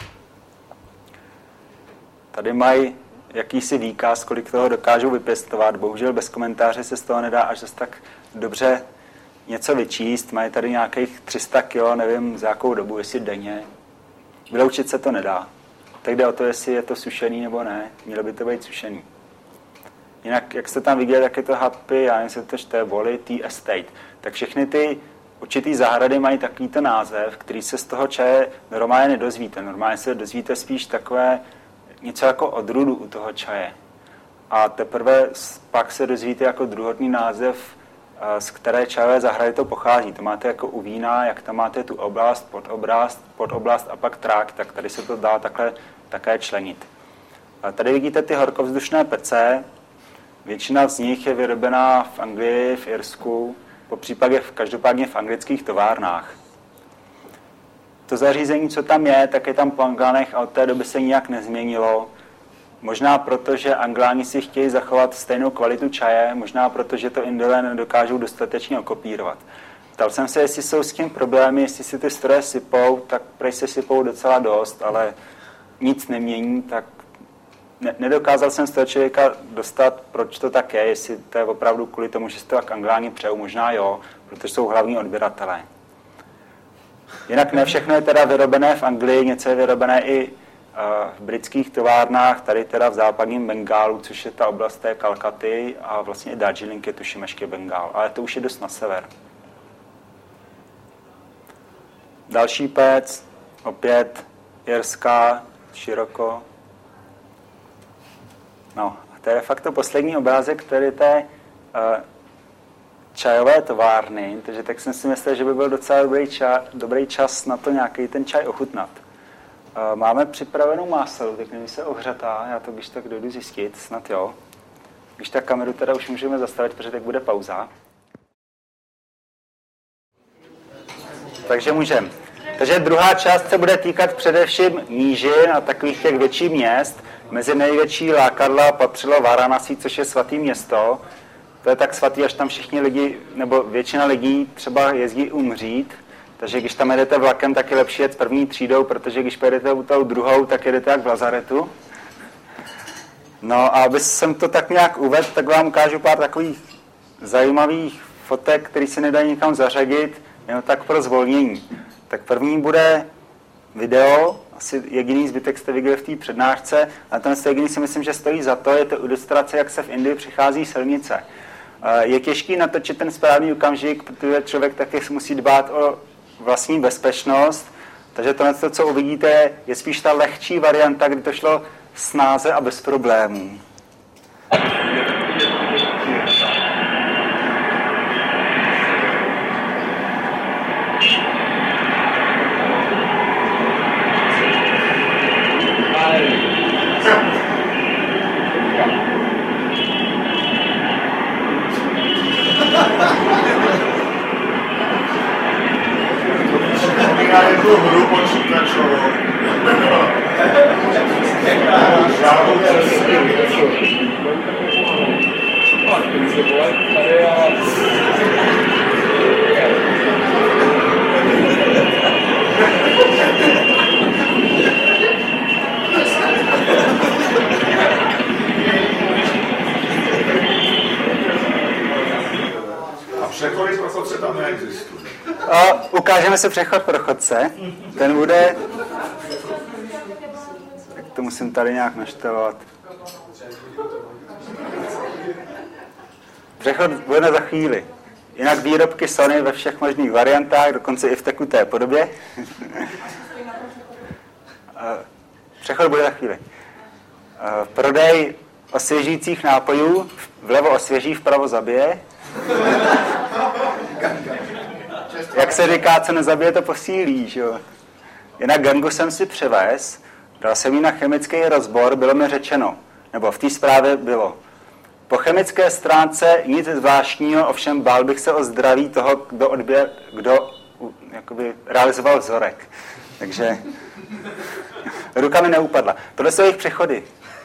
Tady mají jakýsi výkaz, kolik toho dokážou vypěstovat. Bohužel bez komentáře se z toho nedá až zase tak dobře něco vyčíst. Mají tady nějakých tři sta kilo, nevím za jakou dobu, jestli denně. Vyloučit se to nedá. Tak jde o to, jestli je to sušený nebo ne. Mělo by to být sušený. Jinak, jak jste tam viděli, jak je to happy, já nevím, jestli to čte, Valley Tea Estate, tak všechny ty určitý zahrady mají takovýto název, který se z toho čaje normálně nedozvíte. Normálně se dozvíte spíš takové něco jako odrůdu u toho čaje. A teprve pak se dozvíte jako druhotný název, z které čajové zahrady to pochází. To máte jako u vína, jak tam máte tu oblast, podoblast, podoblast a pak trák, tak tady se to dá takhle také členit. A tady vidíte ty horkovzdušné pece. Většina z nich je vyrobená v Anglii, v Irsku, popřípadě v, každopádně v anglických továrnách. To zařízení, co tam je, tak je tam po Anglánech a od té doby se nijak nezměnilo. Možná proto, že Angláni si chtějí zachovat stejnou kvalitu čaje, možná proto, že to Indové nedokážou dostatečně okopírovat. Ptal jsem se, jestli jsou s tím problémy, jestli si ty stroje sypou, tak prej se sypou docela dost, ale nic nemění, tak ne, nedokázal jsem z toho člověka dostat, proč to tak je, jestli to je opravdu kvůli tomu, že se to tak Angláni přejou, možná jo, protože jsou hlavní odběratelé. Jinak ne všechno je teda vyrobené v Anglii, něco je vyrobené i v britských továrnách, tady teda v západním Bengálu, což je ta oblast té Kalkaty a vlastně Darjeeling je tuším ještě Bengál, ale to už je dost na sever. Další pec, opět jirská, široko. No, a to je fakt to poslední obrázek, který té uh, čajové továrny, takže tak jsem si myslel, že by byl docela dobrý, ča, dobrý čas na to nějaký ten čaj ochutnat. Uh, máme připravenou máselu, tak nevím, se ohřatá, já to když tak dojdu zjistit, snad jo. Když tak kameru teda už můžeme zastavit, protože tak bude pauza. Takže můžeme. Takže druhá část se bude týkat především nížin a takových těch větších měst. Mezi největší lákadla patřilo Varanasi, což je svatý město. To je tak svatý, až tam všichni lidi, nebo většina lidí třeba jezdí umřít. Takže když tam jedete vlakem, tak je lepší jet první třídou, protože když pojedete tou druhou, tak jedete jak v lazaretu. No a aby jsem to tak nějak uvedl, tak vám ukážu pár takových zajímavých fotek, které se nedají nikam zařadit, jenom tak pro zvolnění. Tak první bude video, asi jediný zbytek jste viděli v té přednášce, a ten jediný si myslím, že stojí za to, je to ilustrace, jak se v Indii přichází silnice. Je těžký natočit ten správný okamžik, protože člověk taky musí dbát o vlastní bezpečnost, takže tohle, co uvidíte, je spíš ta lehčí varianta, kdy to šlo snáze a bez problémů. Já je tu hru počítačovou. A přechody pro chodce tam neexistují. A ukážeme si přechod pro chodce. Ten bude... Tak to musím tady nějak naštelovat. Přechod bude za chvíli. Jinak výrobky Sony ve všech možných variantách, dokonce i v tekuté podobě. Přechod bude za chvíli. Prodej osvěžujících nápojů. Vlevo osvěží, vpravo zabije. Jak se říká, co nezabije, to posílí, že jo? Jinak gangu jsem si převez, dal jsem jí na chemický rozbor, bylo mi řečeno, nebo v té zprávě bylo. Po chemické stránce nic zvláštního, ovšem bál bych se o zdraví toho, kdo, odběr, kdo jakoby, realizoval vzorek. Takže ruka mi neupadla. Tohle jsou jejich přechody.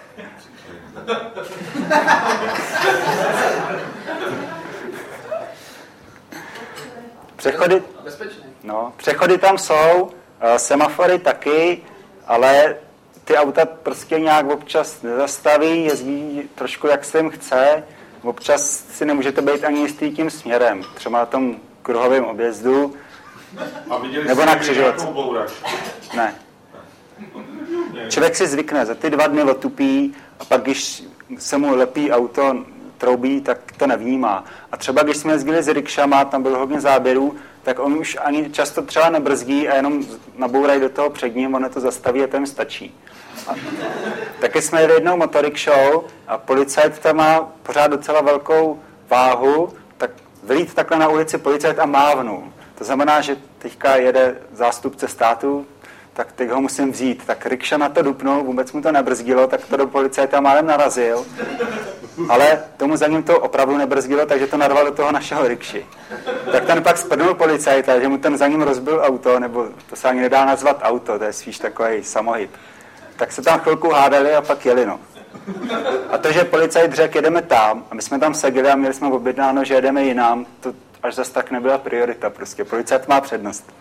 Přechody, no, přechody tam jsou, semafory taky, ale ty auta prostě nějak občas nezastaví, jezdí trošku jak se jim chce, občas si nemůžete být ani jistý tím směrem, třeba na tom kruhovém objezdu, a nebo na křižovatce. Ne. Člověk si zvykne, za ty dva dny otupí a pak, když se mu lepí auto, troubí, tak to nevnímá. A třeba když jsme jezdili s rikšama, tam bylo hodně záběrů, tak on už ani často třeba nebrzdí a jenom nabourají do toho před ním, ono to zastaví a to jim stačí. A taky jsme jeli jednou motorikšou a policajt tam má pořád docela velkou váhu, tak vylít takhle na ulici policajt a mávnul. To znamená, že teďka jede zástupce státu, tak teď ho musím vzít. Tak rikša na to dupnul, vůbec mu to nebrzdilo, tak to do policajta málem narazil. Ale tomu za ním to opravdu nebrzdilo, takže to narval do toho našeho rikši. Tak ten pak spadnul policajta, že mu ten za ním rozbil auto, nebo to se ani nedá nazvat auto, to je spíš takový samohyb. Tak se tam chvilku hádali a pak jeli, no. A to, že policajt řekl, jedeme tam, a my jsme tam seděli a měli jsme objednáno, že jedeme jinam, to až zas tak nebyla priorita prostě. Policajt má přednost.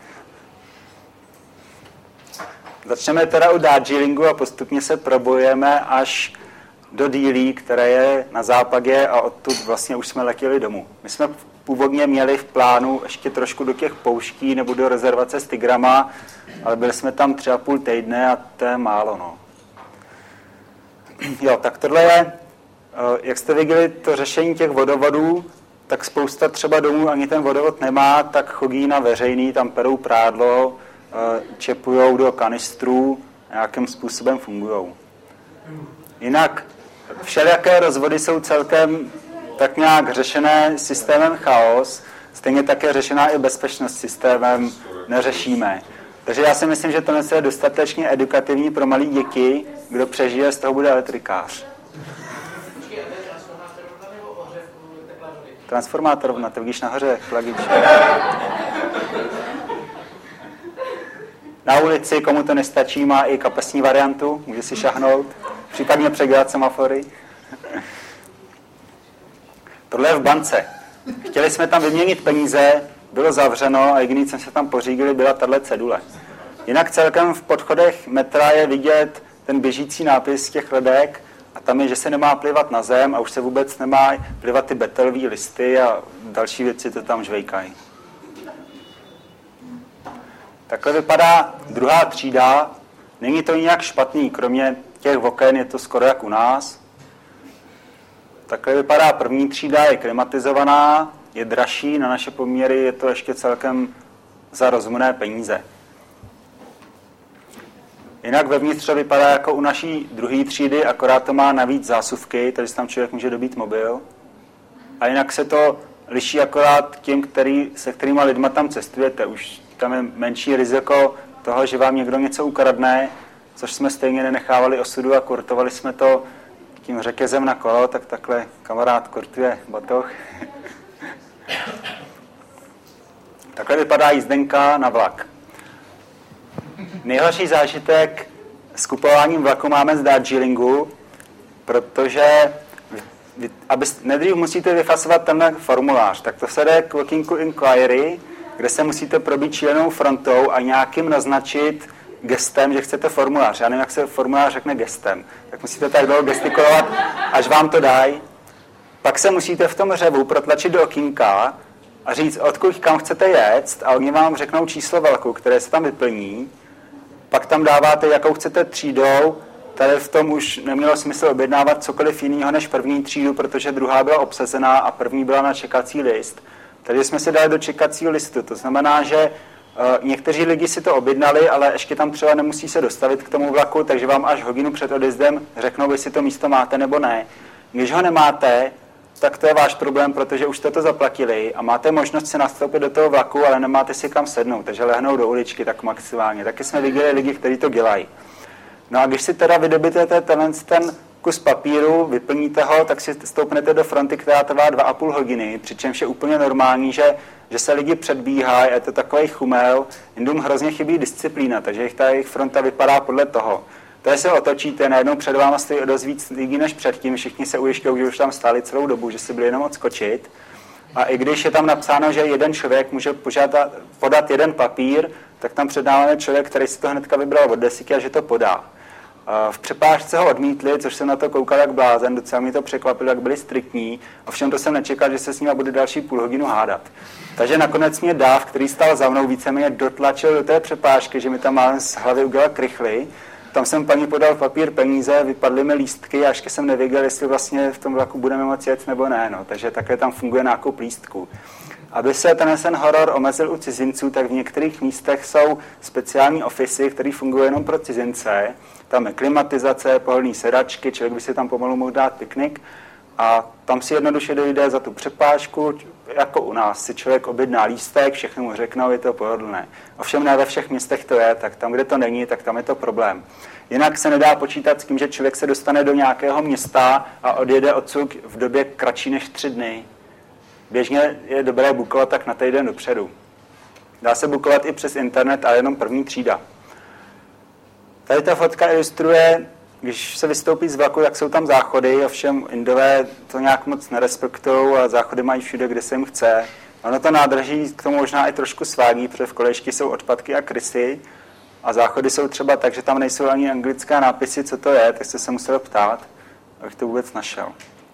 Začneme teda u Darjeelingu a postupně se probojujeme až do Dillí, které je na západě a odtud vlastně už jsme letěli domů. My jsme původně měli v plánu ještě trošku do těch pouští nebo do rezervace s tigrama, ale byli jsme tam tři a půl týdne a to je málo, no. Jo, tak tohle je, jak jste viděli, to řešení těch vodovodů, tak spousta třeba domů ani ten vodovod nemá, tak chodí na veřejný, tam perou prádlo, čepujou do kanistrů, nějakým způsobem fungují. Jinak všelijaké rozvody jsou celkem tak nějak řešené systémem chaos, stejně také řešená i bezpečnost systémem neřešíme. Takže já si myslím, že to je dostatečně edukativní pro malé děti, kdo přežije, z toho bude elektrikář. Transformátorovna, to vidíš nahoře, chlagič. Na ulici, komu to nestačí, má i kapesní variantu, může si šahnout, případně přegrát semafory. Tohle je v bance. Chtěli jsme tam vyměnit peníze, bylo zavřeno a jediný, co se tam pořídili, byla tahle cedule. Jinak celkem v podchodech metra je vidět ten běžící nápis těch ledek a tam je, že se nemá plivat na zem a už se vůbec nemá plivat ty betelové listy a další věci to tam žvejkají. Takhle vypadá druhá třída. Není to nějak špatný, kromě těch oken je to skoro jak u nás. Takhle vypadá první třída, je klimatizovaná, je dražší, na naše poměry je to ještě celkem za rozumné peníze. Jinak vevnitř to vypadá jako u naší druhé třídy, akorát to má navíc zásuvky, takže tam člověk může dobít mobil. A jinak se to liší akorát tím, který, se kterýma lidma tam cestujete. Už tam je menší riziko toho, že vám někdo něco ukradne, což jsme stejně nenechávali osudu a kurtovali jsme to tím řetězem na kolo, tak takhle kamarád kurtuje batoh. Takhle vypadá jízdenka na vlak. Nejhorší zážitek s kupováním vlaku máme z Darjeelingu, protože vy, aby, nejdřív musíte vyfasovat tenhle formulář, tak to se jde k Walking Inquiry, kde se musíte probít šílenou frontou a nějakým naznačit gestem, že chcete formulář. Já nevím, jak se formulář řekne gestem. Tak musíte tak dlouho gestikulovat, až vám to dají. Pak se musíte v tom řevu protlačit do okýnka a říct, odkud kam chcete jet, a oni vám řeknou číslo vlaku, které se tam vyplní. Pak tam dáváte, jakou chcete třídou. Tady v tom už nemělo smysl objednávat cokoliv jiného než první třídu, protože druhá byla obsazená a první byla na čekací list. Tady jsme se dali do čekacího listu. To znamená, že uh, někteří lidi si to objednali, ale ještě tam třeba nemusí se dostavit k tomu vlaku, takže vám až hodinu před odjezdem řeknou, jestli to místo máte nebo ne. Když ho nemáte, tak to je váš problém, protože už jste to zaplatili a máte možnost se nastoupit do toho vlaku, ale nemáte si kam sednout, takže lehnou do uličky tak maximálně. Taky jsme viděli lidi, kteří to dělají. No a když si teda vydobíte ten, ten kus papíru, vyplníte ho, tak si stoupnete do fronty, která trvá dva a půl hodiny, přičemž je úplně normální, že, že se lidi předbíhají, je to takový chumel, Indům hrozně chybí disciplína, takže jejich, ta jejich fronta vypadá podle toho. To se otočíte, najednou před váma stojí o dost víc lidí než předtím, všichni se ujišťují, že už tam stáli celou dobu, že si byli jenom odskočit. A i když je tam napsáno, že jeden člověk může požádat, podat jeden papír, tak tam před námi je člověk, který si to hnedka vybral od desíky a že to podá. V přepážce ho odmítli, což jsem na to koukal jak blázen, docela mi to překvapilo, jak byli striktní, ovšem to jsem nečekal, že se s nimi bude další půl hodinu hádat. Takže nakonec mě Dáv, který stál za mnou, víceméně dotlačil do té přepážky, že mi tam málem z hlavy udělal krychly. Tam jsem paní podal papír, peníze, vypadly mi lístky a ještě jsem nevěděl, jestli vlastně v tom vlaku budeme moci jet nebo ne. No. Takže takhle tam funguje nákup lístků. Aby se ten, ten horor omezil u cizinců, tak v některých místech jsou speciální ofisy, které fungují jenom pro cizince. Tam je klimatizace, pohodlný sedačky, člověk by si tam pomalu mohl dát piknik a tam si jednoduše dojde za tu přepážku, jako u nás si člověk objedná lístek, všechny mu řeknou, je to pohodlné. Ovšem ne ve všech městech to je, tak tam, kde to není, tak tam je to problém. Jinak se nedá počítat s tím, že člověk se dostane do nějakého města a odjede odsud v době kratší než tři dny. Běžně je dobré bukovat tak na týden dopředu. Dá se bukovat i přes internet, ale jenom první třída. Tady ta fotka ilustruje, když se vystoupí z vlaku, jak jsou tam záchody, ovšem Indové to nějak moc nerespektují a záchody mají všude, kde se jim chce. Ono to nádraží k tomu možná i trošku svádí, protože v kolejišti jsou odpadky a krysy a záchody jsou třeba tak, že tam nejsou ani anglické nápisy, co to je, tak jste se musel ptát, abych to vůbec našel.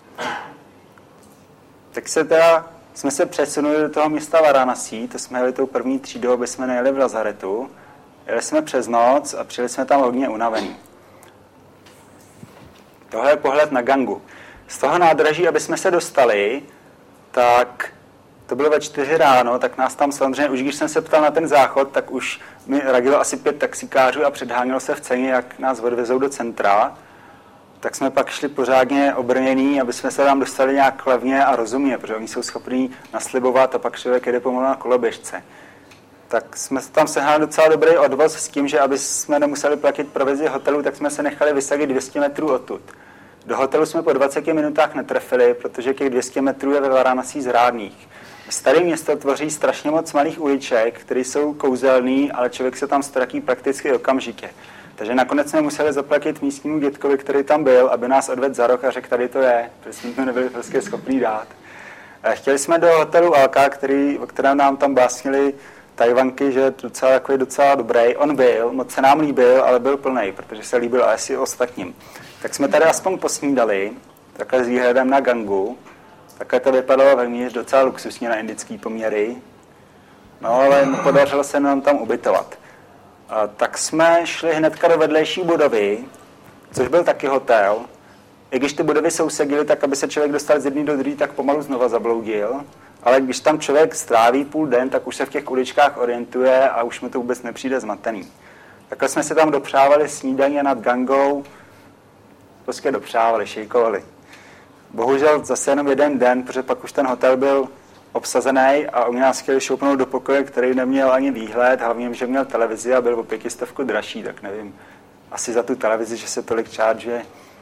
Tak se teda, jsme se přesunuli do toho města Varanasi, to jsme jeli tou první třídou, aby jsme nejeli v lazaretu. Jeli jsme přes noc a přijeli jsme tam hodně unavený. Tohle je pohled na Gangu. Z toho nádraží, aby jsme se dostali, tak to bylo ve čtyři ráno, tak nás tam samozřejmě, už když jsem se ptal na ten záchod, tak už mi radilo asi pět taxikářů a předhánělo se v ceně, jak nás odvezou do centra. Tak jsme pak šli pořádně obrnění, aby jsme se tam dostali nějak levně a rozumně, protože oni jsou schopní naslibovat a pak člověk jede pomalu na koloběžce. Tak jsme tam sehnali docela dobrý odvoz s tím, že aby jsme nemuseli platit provizi hotelu, tak jsme se nechali vysadit dvě stě metrů odtud. Do hotelu jsme po dvaceti minutách netrefili, protože těch dvě stě metrů je ve Varanasi zrádných. Staré město tvoří strašně moc malých uliček, které jsou kouzelný, ale člověk se tam ztratí prakticky okamžitě. Takže nakonec jsme museli zaplatit místnímu dětkovi, který tam byl, aby nás odvedl za roh a řekl, tady to je, protože jsme to nebyli prostě schopní dát. Chtěli jsme do hotelu Alka, který, o kterém nám tam básnili Tajvanky, že je docela, jako docela dobrý. On byl, moc se nám líbil, ale byl plnej, protože se líbil asi ostatním. Tak jsme tady aspoň posnídali, takhle s výhledem na Gangu. Takhle to vypadalo velmi docela luxusně na indický poměry. No, ale podařilo se nám tam ubytovat. A tak jsme šli hnedka do vedlejší budovy, což byl taky hotel. I když ty budovy sousedily, tak aby se člověk dostal z jedné do druhé, tak pomalu znova zabloudil. Ale když tam člověk stráví půl den, tak už se v těch uličkách orientuje a už mu to vůbec nepřijde zmatený. Takhle jsme se tam dopřávali snídaně nad Gangou, prostě dopřávali, šejkovali. Bohužel zase jenom jeden den, protože pak už ten hotel byl obsazený a oni nás chtěli šoupnout do pokoje, který neměl ani výhled, hlavně, že měl televizi a byl o pětistovku dražší, tak nevím, asi za tu televizi, že se tolik charge.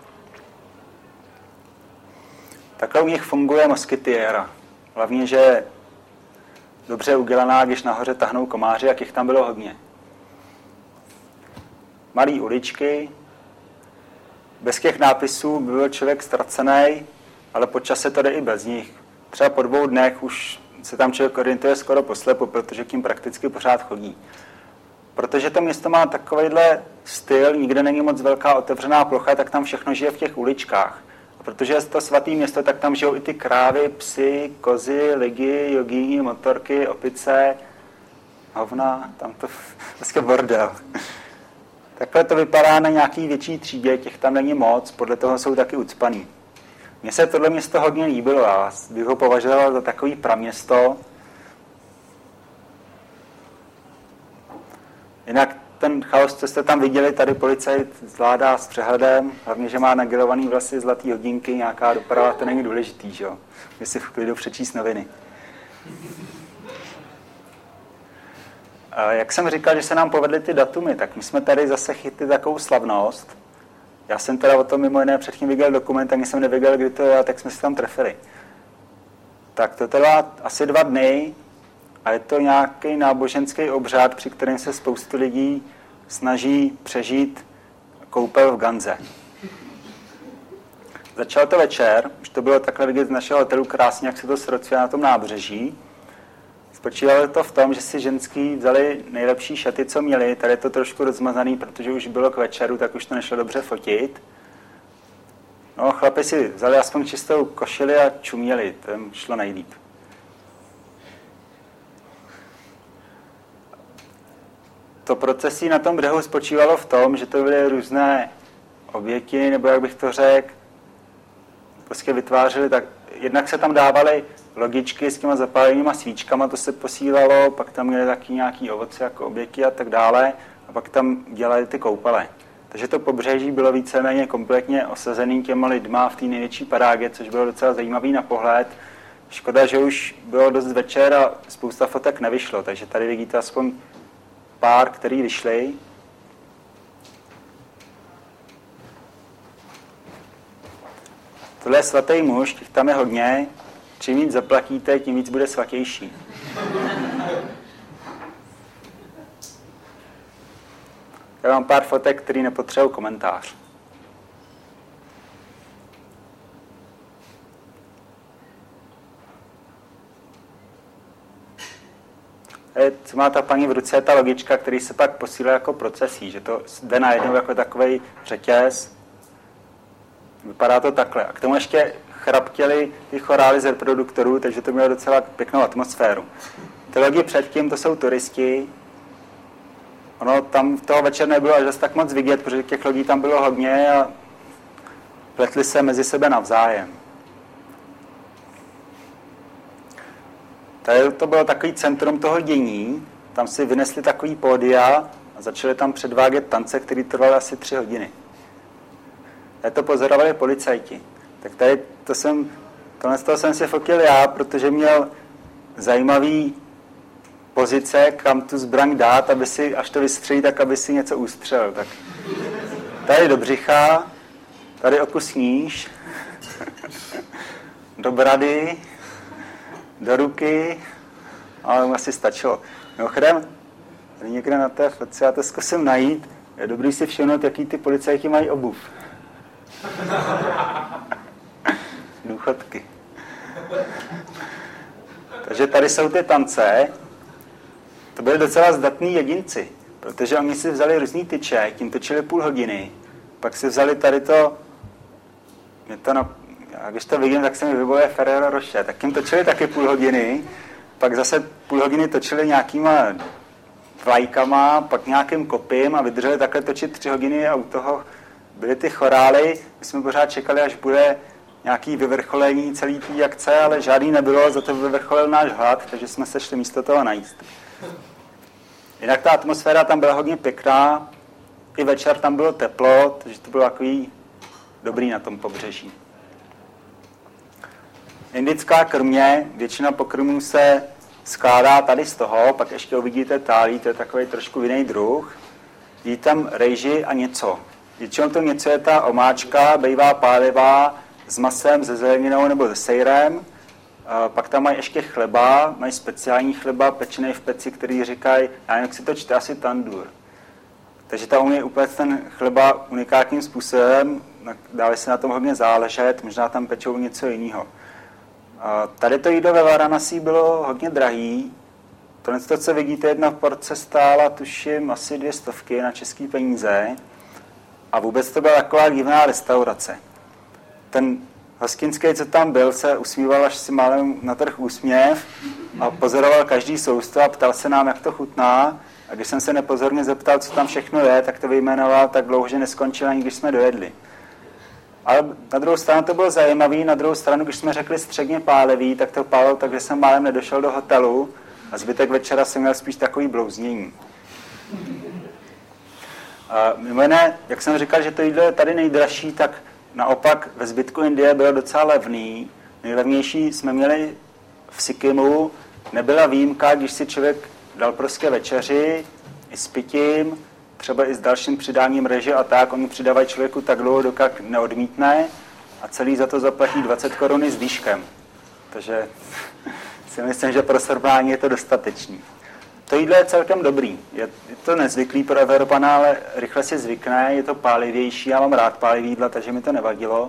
Takhle u nich funguje moskytiéra. Hlavně, že je dobře udělaná, když nahoře tahnou komáři, jak jich tam bylo hodně. Malý uličky, bez těch nápisů byl člověk ztracený, ale po čase to jde i bez nich. Třeba po dvou dnech už se tam člověk orientuje skoro poslepu, protože k tím prakticky pořád chodí. Protože to město má takovýhle styl, nikde není moc velká otevřená plocha, tak tam všechno žije v těch uličkách. A protože je to svatý město, tak tam žijou i ty krávy, psy, kozy, ligy, jogíni, motorky, opice, hovna, tam to vlastně bordel. Takhle to vypadá na nějaký větší třídě, těch tam není moc, podle toho jsou taky ucpaný. Mně se tohle město hodně líbilo, já bych ho považoval za takový praměsto. Jinak ten chaos, co jste tam viděli, tady policajt zvládá s přehledem, hlavně, že má nagilovaný vlasy, zlatý hodinky, nějaká doprava, to není důležitý, že jo? Když si v klidu přečíst noviny. A jak jsem říkal, že se nám povedly ty datumy, tak my jsme tady zase chytli takovou slavnost. Já jsem teda o tom mimo jiné předtím viděl dokument, ani jsem nevěděl, kdy to je, tak jsme se tam trefili. Tak to trvá asi dva dny a je to nějaký náboženský obřad, při kterém se spoustu lidí snaží přežít koupel v Ganze. Začalo to večer, už to bylo takhle vidět z našeho hotelu krásně, jak se to srocuje na tom nábřeží. Spočívalo to v tom, že si ženský vzali nejlepší šaty, co měli. Tady je to trošku rozmazaný, protože už bylo k večeru, tak už to nešlo dobře fotit. No, chlapi si vzali aspoň čistou košili a čuměli, to jim šlo nejlíp. To procesí na tom břehu spočívalo v tom, že to byly různé oběti, nebo jak bych to řekl, prostě vytvářeli tak. Jednak se tam dávaly logičky s těma zapálenýma svíčkama, to se posílalo, pak tam měli taky nějaký ovoce jako oběti a tak dále, a pak tam dělali ty koupele. Takže to pobřeží bylo víceméně kompletně osazený těma lidma v té největší paráge, což bylo docela zajímavý na pohled. Škoda, že už bylo dost večer a spousta fotek nevyšlo, takže tady vidíte aspoň pár, který vyšly. Tohle je svatý muž, těch tam je hodně. Čím víc zaplatíte, tím víc bude svatější. Já mám pár fotek, které nepotřebují komentář. Co má ta paní v ruce, je ta logička, který se pak posílá jako procesí, že to jde najednou jako takovej řetěz. Vypadá to takhle. A k tomu ještě chraptěli ty chorály z reproduktorů, takže to mělo docela pěknou atmosféru. Ty lodi předtím, to jsou turisti. Ono tam toho večer nebylo až zase tak moc vidět, protože těch lodí tam bylo hodně a pletli se mezi sebe navzájem. Tady to bylo takový centrum toho dění, tam si vynesli takový pódia a začali tam předvádět tance, které trvaly asi tři hodiny. Tady to pozorovali policajti. Tak tady to jsem, tohle z toho jsem si fotil já, protože měl zajímavý pozice, kam tu zbraň dát, aby si, až to vystřelí, tak aby si něco ustřelil. Tak tady do břicha, tady o kus níž, do brady, do ruky, ale mu asi stačilo. Mimochodem, tady někde na té fotce, já to zkusím najít, je dobrý si všimnout, jaký ty policajti mají obuv. Důchodky. Takže tady jsou ty tance. To byly docela zdatní jedinci, protože oni si vzali různý tyče, tím točili půl hodiny, pak si vzali tady to, mě to na, já když to vidím, tak se mi vybojuje Ferrero Rocher, tak jim točili taky půl hodiny, pak zase půl hodiny točili nějakýma vlajkama, pak nějakým kopím a vydrželi takhle točit tři hodiny a u toho byly ty chorály. My jsme pořád čekali, až bude nějaký vyvrcholení celý té akce, ale žádný nebylo, za to vyvrcholil náš hlad, takže jsme se šli místo toho najíst. Jinak ta atmosféra tam byla hodně pěkná, i večer tam bylo teplo, takže to bylo takový dobrý na tom pobřeží. Indická krmě, většina pokrmů se skládá tady z toho, pak ještě uvidíte tálí, to je takový trošku jiný druh. Jí tam rejži a něco. Většinou to něco je ta omáčka, bývá pálivá, s masem, se zeleninou nebo se sejrem. Pak tam mají ještě chleba, mají speciální chleba, pečený v peci, který říkají, já nevím, jak si to čte, asi tandur. Takže tam umí úplně ten chleba unikátním způsobem, dále se na tom hodně záležet, možná tam pečou něco jiného. Tady to jídlo ve Varanasi bylo hodně drahý. Tohle, co vidíte, jedna porce stála, tuším, asi dvě stovky na české peníze. A vůbec to byla taková divná restaurace. Ten hostinský, co tam byl, se usmíval, až si málem na trh úsměv a pozoroval každý sousto a ptal se nám, jak to chutná. A když jsem se nepozorně zeptal, co tam všechno je, tak to vyjmenoval tak dlouho, že neskončil, ani když jsme dojedli. Ale na druhou stranu to bylo zajímavý, na druhou stranu, když jsme řekli středně pálivý, tak to pálilo tak, že jsem málem nedošel do hotelu a zbytek večera jsem měl spíš takový blouznění. A mimo jiné, jak jsem říkal, že to jídlo je tady nejdražší, tak naopak ve zbytku Indie bylo docela levný. Nejlevnější jsme měli v Sikkimu, nebyla výjimka, když si člověk dal prostě večeři i s pitím, třeba i s dalším přidáním reže a tak, oni přidávají člověku tak dlouho, dokud neodmítne a celý za to zaplatí dvacet koruny s výškem. Takže si myslím, že pro srovnání je to dostatečný. To jídlo je celkem dobrý. Je to nezvyklý pro Evropana, ale rychle si zvykne, je to pálivější, já mám rád pálivý jídla, takže mi to nevadilo.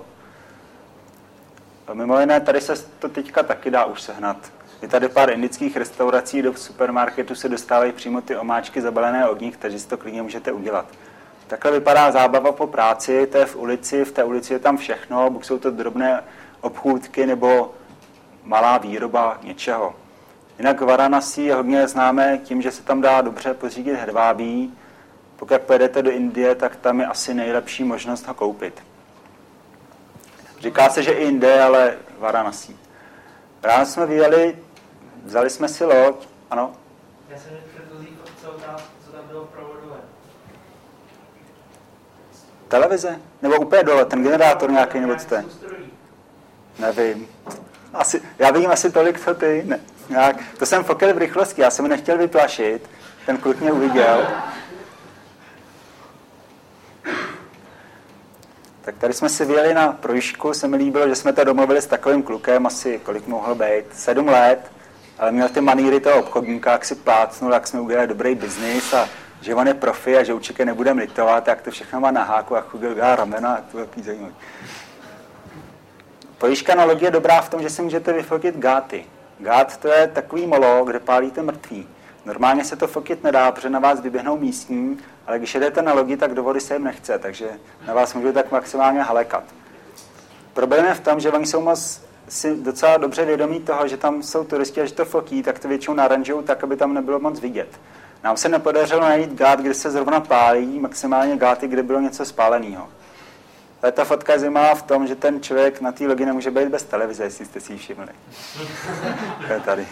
A mimo jiné, tady se to teďka taky dá už sehnat. Je tady pár indických restaurací, do supermarketu se dostávají přímo ty omáčky zabalené od nich, takže si to klidně můžete udělat. Takhle vypadá zábava po práci, to je v ulici, v té ulici je tam všechno, buď jsou to drobné obchůdky nebo malá výroba něčeho. Jinak Varanasi je hodně známé tím, že se tam dá dobře pořídit hedvábí. Pokud pojedete do Indie, tak tam je asi nejlepší možnost ho koupit. Říká se, že i Indie, ale Varanasi. Ráno jsme vyjeli, vzali jsme si loď, ano? Já jsem předchozí co tam, co tam bylo provodové. Televize? Nebo úplně dole, ten generátor nějaký, nebo co to je? Nevím. Asi, já vím asi tolik, co ty. Ne, nějak. To jsem fotil v rychlosti, já jsem mi nechtěl vyplašit. Ten kluk mě uviděl. Tak tady jsme si vyjeli na projížďku, se mi líbilo, že jsme to domluvili s takovým klukem, asi kolik mohl být, sedm let, ale měl ty maníry toho obchodníka, jak si plácnul, jak jsme udělali dobrý biznis a že on je profi a že určitě nebudeme litovat, jak to všechno má na háku a chudil ramena, a to je takový zajímavý. Projížďka na lodi je dobrá v tom, že si můžete vyfotit gáty. Gát to je takový molo, kde pálíte mrtví. Normálně se to fotit nedá, protože na vás vyběhnou místní, ale když jedete na lodi, tak do vody se jim nechce, takže na vás můžou tak maximálně halekat. Problém je v tom, že oni jsou moc si docela dobře vědomí toho, že tam jsou turisti a že to fotí, tak to většinou naranžují tak, aby tam nebylo moc vidět. Nám se nepodařilo najít gát, kde se zrovna pálí, maximálně gáty, kde bylo něco spáleného. Ale ta fotka je zajímavá v tom, že ten člověk na té lodi nemůže být bez televize, jestli jste si ji všimli. To je tady.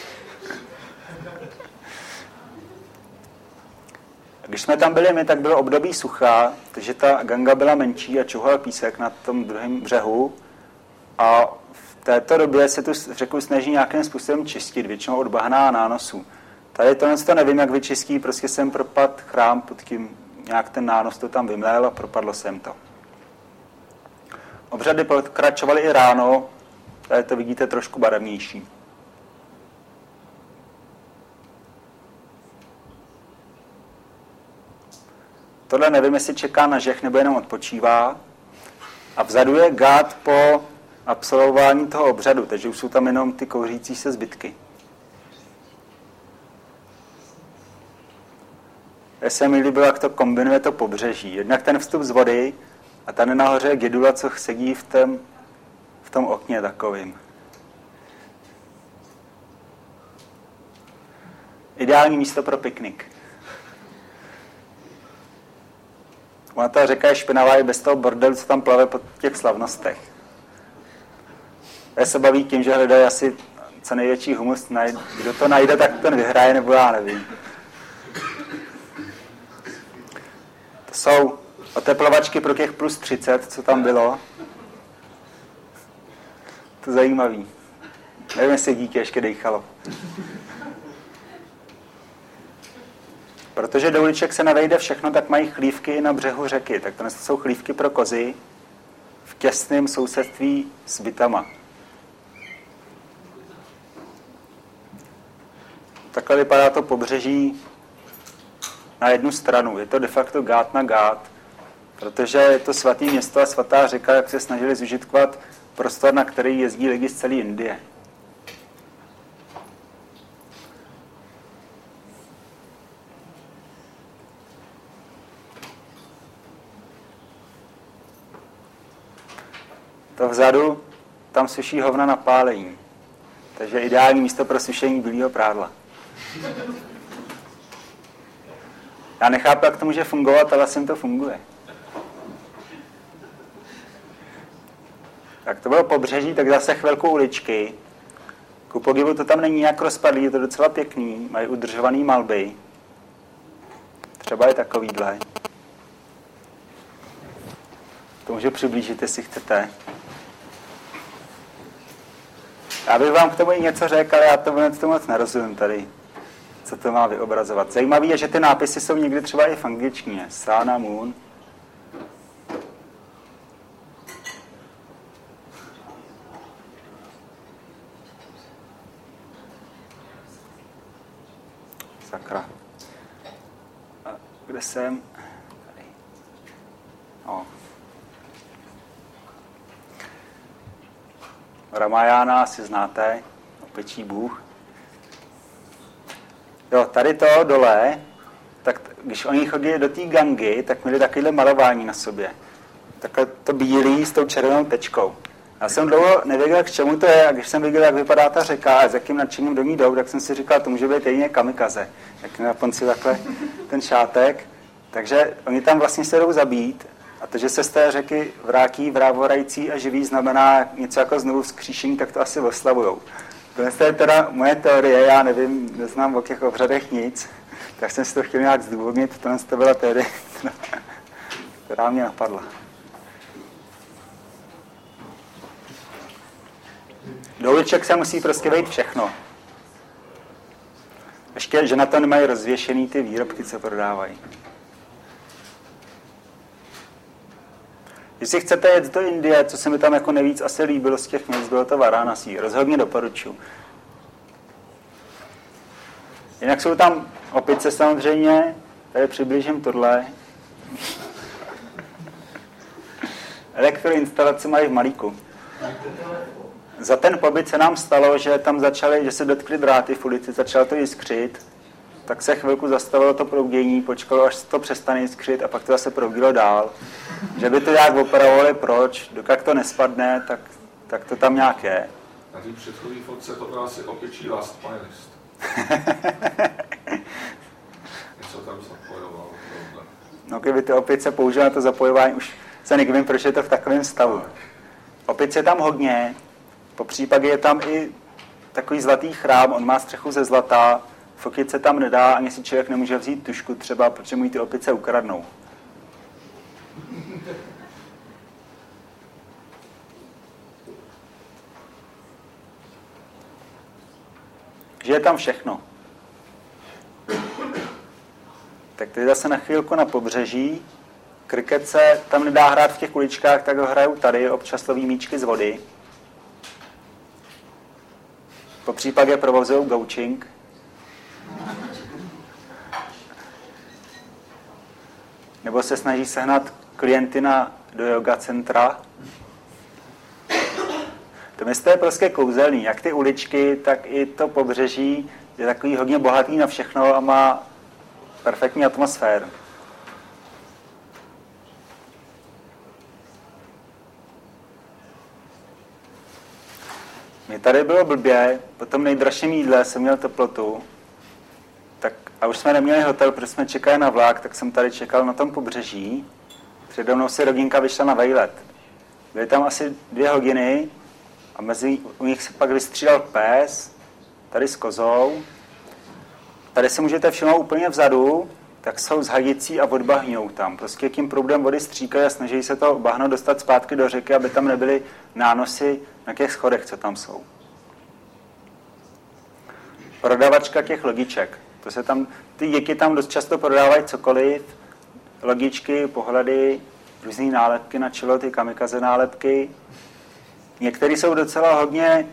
Když jsme tam byli my, tak bylo období sucha, takže ta ganga byla menší a čuhal písek na tom druhém břehu. A v této době se tu řeku snaží nějakým způsobem čistit, většinou od bahna a nánosů. Tady tohle to nevím, jak vyčistí, prostě jsem propad chrám, pod tím nějak ten nános to tam vymlél a propadlo jsem to. Obřady pokračovaly i ráno, tady to vidíte trošku barevnější. Tohle nevím, jestli čeká na žeh, nebo jenom odpočívá. A vzadu je gát po absolvování toho obřadu, takže už jsou tam jenom ty kouřící se zbytky. Já se mi líbilo, jak to kombinuje to pobřeží. Jednak ten vstup z vody a tady nahoře je gedula, co sedí v tom, v tom okně takovým. Ideální místo pro piknik. Ona ta řeka je špinavá i bez toho bordelu, co tam plave po těch slavnostech. Já se baví tím, že hledají asi co největší humus. Kdo to najde, tak ten vyhraje, nebo já nevím. To jsou oteplovačky pro těch plus třicet, co tam bylo. To je zajímavý. Nevím, jestli dítě ještě dejchalo. Protože do uliček se nevejde všechno, tak mají chlívky na břehu řeky. Tak to jsou chlívky pro kozy v těsném sousedství s bytama. Takhle vypadá to pobřeží na jednu stranu. Je to de facto gát na gát, protože je to svatý město a svatá řeka, jak se snažili zužitkovat prostor, na který jezdí lidi z celé Indie. To vzadu, tam suší hovna na pálení. Takže ideální místo pro sušení bílého prádla. Já nechápu, jak to může fungovat, ale asi to funguje. Tak to bylo pobřeží, tak zase chvilku uličky. Ku podivu to tam není nějak rozpadlý, je to docela pěkný, mají udržovaný malby. Třeba je takovýhle. To můžu přiblížit, jestli chcete. Já bych vám k tomu i něco řekl, ale já to moc nerozumím tady, co to má vyobrazovat. Zajímavé je, že ty nápisy jsou někdy třeba i v angličtině. Sana Moon. Sakra. A kde jsem? Tady. O. Ramayana asi znáte, opečí Bůh. Jo, tady to dole, tak když oni chodili do té Gangy, tak měli takovéhle malování na sobě. Takhle to bílý s tou červenou tečkou. Já jsem dlouho nevěděl, k čemu to je, a když jsem viděl, jak vypadá ta řeka a s jakým nadšením do ní jdou, tak jsem si říkal, to může být jedině kamikaze. Jak na Japonci takhle ten šátek. Takže oni tam vlastně se jdou zabít. A to, že se z té řeky vrátí vrávorající a živý, znamená něco jako znovu vzkříšení, tak to asi oslavujou. To je teda moje teorie, já nevím, neznám o těch obřadech nic, tak jsem si to chtěl nějak zdůvodnit, tohle to byla teorie, která mě napadla. Do uliček se musí prostě vejít všechno. Ještě, že na to nemají rozvěšený ty výrobky, co prodávají. Jestli chcete jet do Indie, co se mi tam jako nejvíc asi líbilo z těch měst, bylo to Varanasi. Rozhodně doporučuji. Jinak jsou tam opice samozřejmě, tady přiblížím tohle. Elektroinstalace mají v Malíku. Za ten pobyt se nám stalo, že tam začaly, že se dotkly dráty v ulici, začalo to jiskřit, tak se chvilku zastavilo to proudění, počkalo, až to přestane jiskřit a pak to zase proudilo dál. Že by to nějak operovali, proč, dokud to nespadne, tak, tak to tam nějak je. Na té předchozí fotce to byl asi opičí last finalist. Něco tam zapojovalo. No, kdyby ty opice použili na to zapojování, už se nevím, proč je to v takovém stavu. Opic je tam hodně, po případě je tam i takový zlatý chrám, on má střechu ze zlata, fotit se tam nedá, ani si člověk nemůže vzít tušku třeba, protože mu ji ty opice ukradnou. Že je tam všechno. Tak teď zase na chvílku na pobřeží. Kriket se tam nedá hrát v těch uličkách, tak ho hrajou tady, občas loví míčky z vody. Po případě provozují gaučing. Nebo se snaží sehnat klienty na, do yoga centra. To město je prostě kouzelný. Jak ty uličky, tak i to pobřeží je takový hodně bohatý na všechno a má perfektní atmosféru. Mně tady bylo blbě, po tom nejdražším jídle jsem měl teplotu, tak, a už jsme neměli hotel, protože jsme čekali na vlak, tak jsem tady čekal na tom pobřeží. Přede mnou si rodinka vyšla na vejlet. Byly tam asi dvě hodiny a mezi u nich se pak vystřídal pes, tady s kozou. Tady si můžete všimnout úplně vzadu, tak jsou s hadicí a odbahňou tam. Prostě tím proudem vody stříkají a snaží se to bahno dostat zpátky do řeky, aby tam nebyly nánosy na těch schodech, co tam jsou. Prodavačka těch logiček. To se tam, ty děti tam dost často prodávají cokoliv. Logičky, pohledy, různé nálepky na čelo, ty kamikaze nálepky. Některé jsou docela hodně,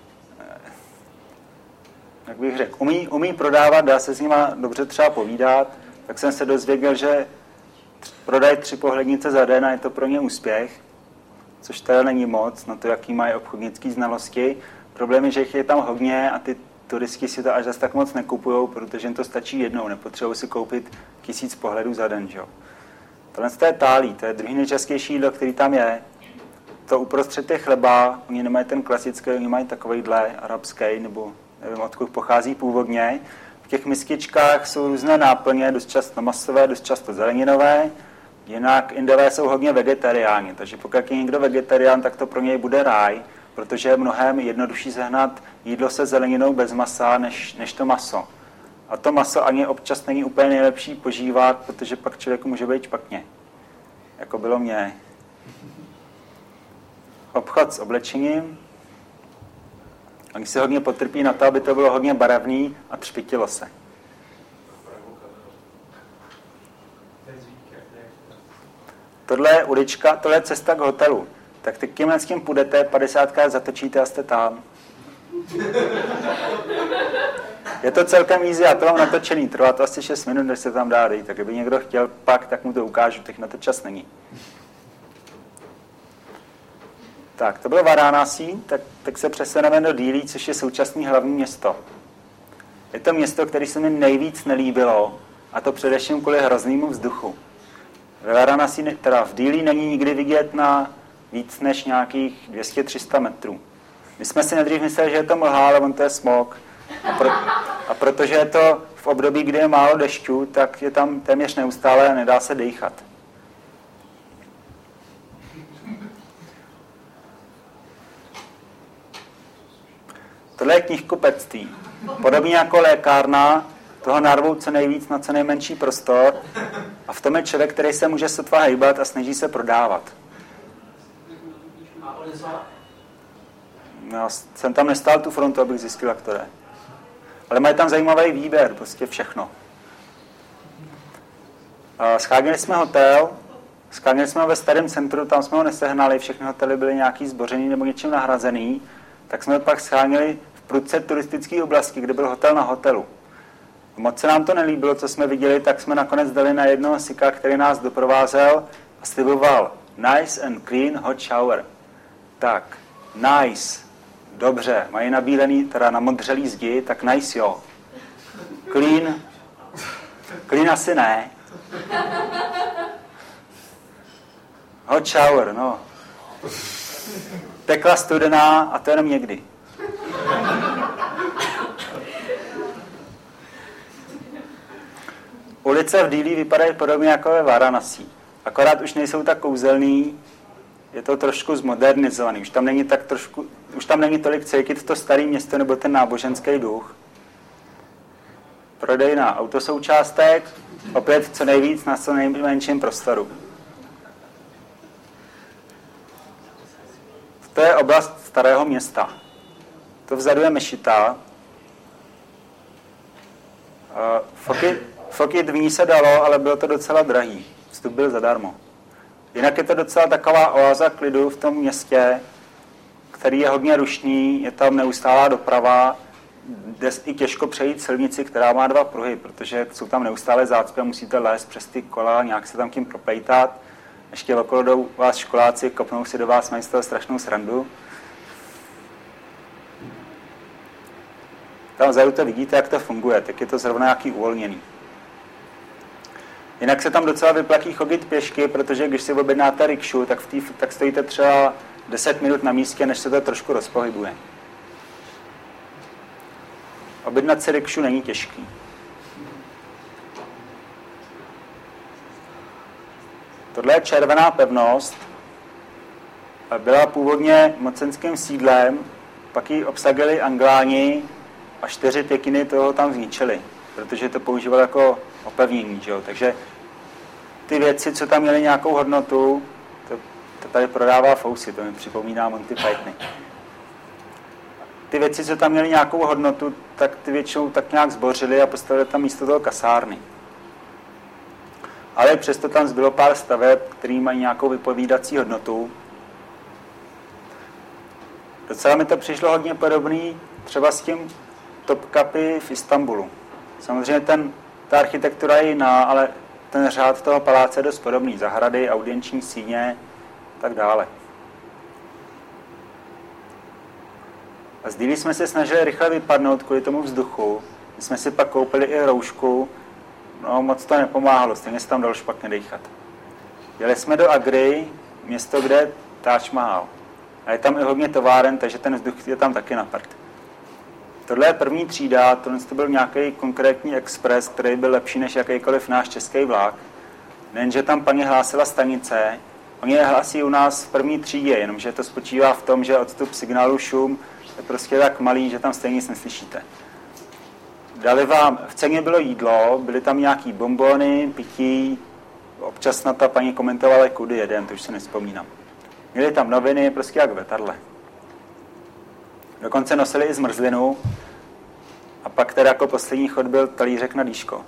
jak bych řekl, umí, umí prodávat, dá se s nima dobře třeba povídat. Tak jsem se dozvěděl, že prodají tři pohlednice za den a je to pro ně úspěch, což teda není moc na to, jaký mají obchodnické znalosti. Problém je, že jich je tam hodně a ty turisti si to až zase tak moc nekupujou, protože jim to stačí jednou, nepotřebují si koupit tisíc pohledů za den. Že? Tohle je tálí, to je druhý nejčastější jídlo, který tam je. To uprostřed je chleba, oni nemají ten klasický, oni mají takovejhle arabský, nebo nevím, odkud pochází původně. V těch miskičkách jsou různé náplně, dost často masové, dost často zeleninové. Jinak Indové jsou hodně vegetariáni, takže pokud je někdo vegetarián, tak to pro něj bude ráj, protože je mnohem jednodušší sehnat jídlo se zeleninou bez masa, než, než to maso. A to maso ani občas není úplně nejlepší požívat, protože pak člověku může být špatně. Jako bylo mně. Obchod s oblečením. Oni se hodně potrpí na to, aby to bylo hodně barevný a třpitilo se. Tohle je ulička, tohle je cesta k hotelu. Tak teď tímhle s tím půjdete, padesátkrát zatočíte a jste tam. Je to celkem easy, já to mám natočený, trvá to asi šest minut, než se tam dá dejít. Tak kdyby někdo chtěl pak, tak mu to ukážu, teď na to čas není. Tak, to bylo Varanasi, tak, tak se přesuneme do Dillí, což je současné hlavní město. Je to město, které se mi nejvíc nelíbilo, a to především kvůli hroznému vzduchu. Ve Varanasi, teda v Dillí není nikdy vidět na víc než nějakých dvě stě až tři sta metrů. My jsme si nejdřív mysleli, že je to mlha, ale on to je smog. A, pro, a protože je to v období, kdy je málo dešťů, tak je tam téměř neustále a nedá se dýchat. Tohle je knihkupectví. Podobně jako lékárna, toho narvou co nejvíc na co nejmenší prostor a v tom je člověk, který se může sotva hejbat a snaží se prodávat. Já jsem tam nestál tu frontu, abych zjistil, jak to je. Ale mají tam zajímavý výběr, prostě všechno. Scháněli jsme hotel, scháněli jsme ho ve starém centru, tam jsme ho nesehnali, všechny hotely byly nějaký zbořený nebo něčím nahrazený, tak jsme ho pak scháněli v prudce turistické oblasti, kde byl hotel na hotelu. Moc se nám to nelíbilo, co jsme viděli, tak jsme nakonec dali na jednoho sika, který nás doprovázel a sliboval nice and clean hot shower. Tak, nice, dobře, mají nabílený, teda namodřelý zdi, tak nice jo. Clean, clean asi ne. Hot shower, no. Tekla studená a to jenom někdy. Ulice v Dillí vypadají podobně jako ve Varanasi. Akorát už nejsou tak kouzelný, je to trošku zmodernizovaný. Už tam není tak trošku, už tam není tolik cítit to staré město nebo ten náboženský duch. Prodejna autosoučástek, opět co nejvíc na co nejmenším prostoru. To je oblast starého města. To vzadu je mešita. Foky, foky v ní se dalo, ale bylo to docela drahý. Vstup byl zadarmo. Jinak je to docela taková oáza klidu v tom městě, který je hodně rušný, je tam neustálá doprava, jde i těžko přejít silnici, která má dva pruhy, protože jsou tam neustále zácpy a musíte lézt přes ty kola, nějak se tam tím propejtat. Ještě okolo jdou vás školáci, kopnou si do vás, mají z toho strašnou srandu. Tam vzadu to vidíte, jak to funguje, tak je to zrovna nějaký uvolněný. Jinak se tam docela vyplatí chodit pěšky, protože když si objednáte rikšu, tak, v tý, tak stojíte třeba deset minut na místě, než se to trošku rozpohybuje. Objednat si rikšu není těžký. Tohle je červená pevnost. Byla původně mocenským sídlem, pak ji obsadili Angláni a čtyři pěkiny toho tam zničili, protože to používali jako opevnění. Že jo? Takže ty věci, co tam měly nějakou hodnotu, to, to tady prodává Fousy, to mi připomíná Monty Pythony. Ty věci, co tam měly nějakou hodnotu, tak ty většinou tak nějak zbořili a postavili tam místo toho kasárny. Ale přesto tam zbylo pár staveb, které mají nějakou vypovídací hodnotu. Docela mi to přišlo hodně podobný třeba s tím Topkapi v Istanbulu. Samozřejmě ten, ta architektura je jiná, ale ten řád toho paláce je dost podobný. Zahrady, audienční síně, tak dále. A z díly jsme se snažili rychle vypadnout kvůli tomu vzduchu. My jsme si pak koupili i roušku, no moc to nepomáhalo, stejně se tam dalo špatně dýchat. Jeli jsme do Agry, město, kde je Taj Mahal. A je tam i hodně továren, takže ten vzduch je tam taky na prd. Tohle je první třída, tohle to byl nějaký konkrétní expres, který byl lepší než jakýkoliv náš český vlak. Nejenže tam paní hlásila stanice, oni je hlásí u nás v první třídě, jenomže to spočívá v tom, že odstup signálu šum je prostě tak malý, že tam stejně nic neslyšíte. Dali vám, v ceně bylo jídlo, byly tam nějaký bonbony, pití, občas na ta paní komentovala, kudy jedem, to už si nevzpomínám. Měli tam noviny, prostě jak v letadle. Dokonce nosili i zmrzlinu a pak teda jako poslední chod byl talířek na dýško.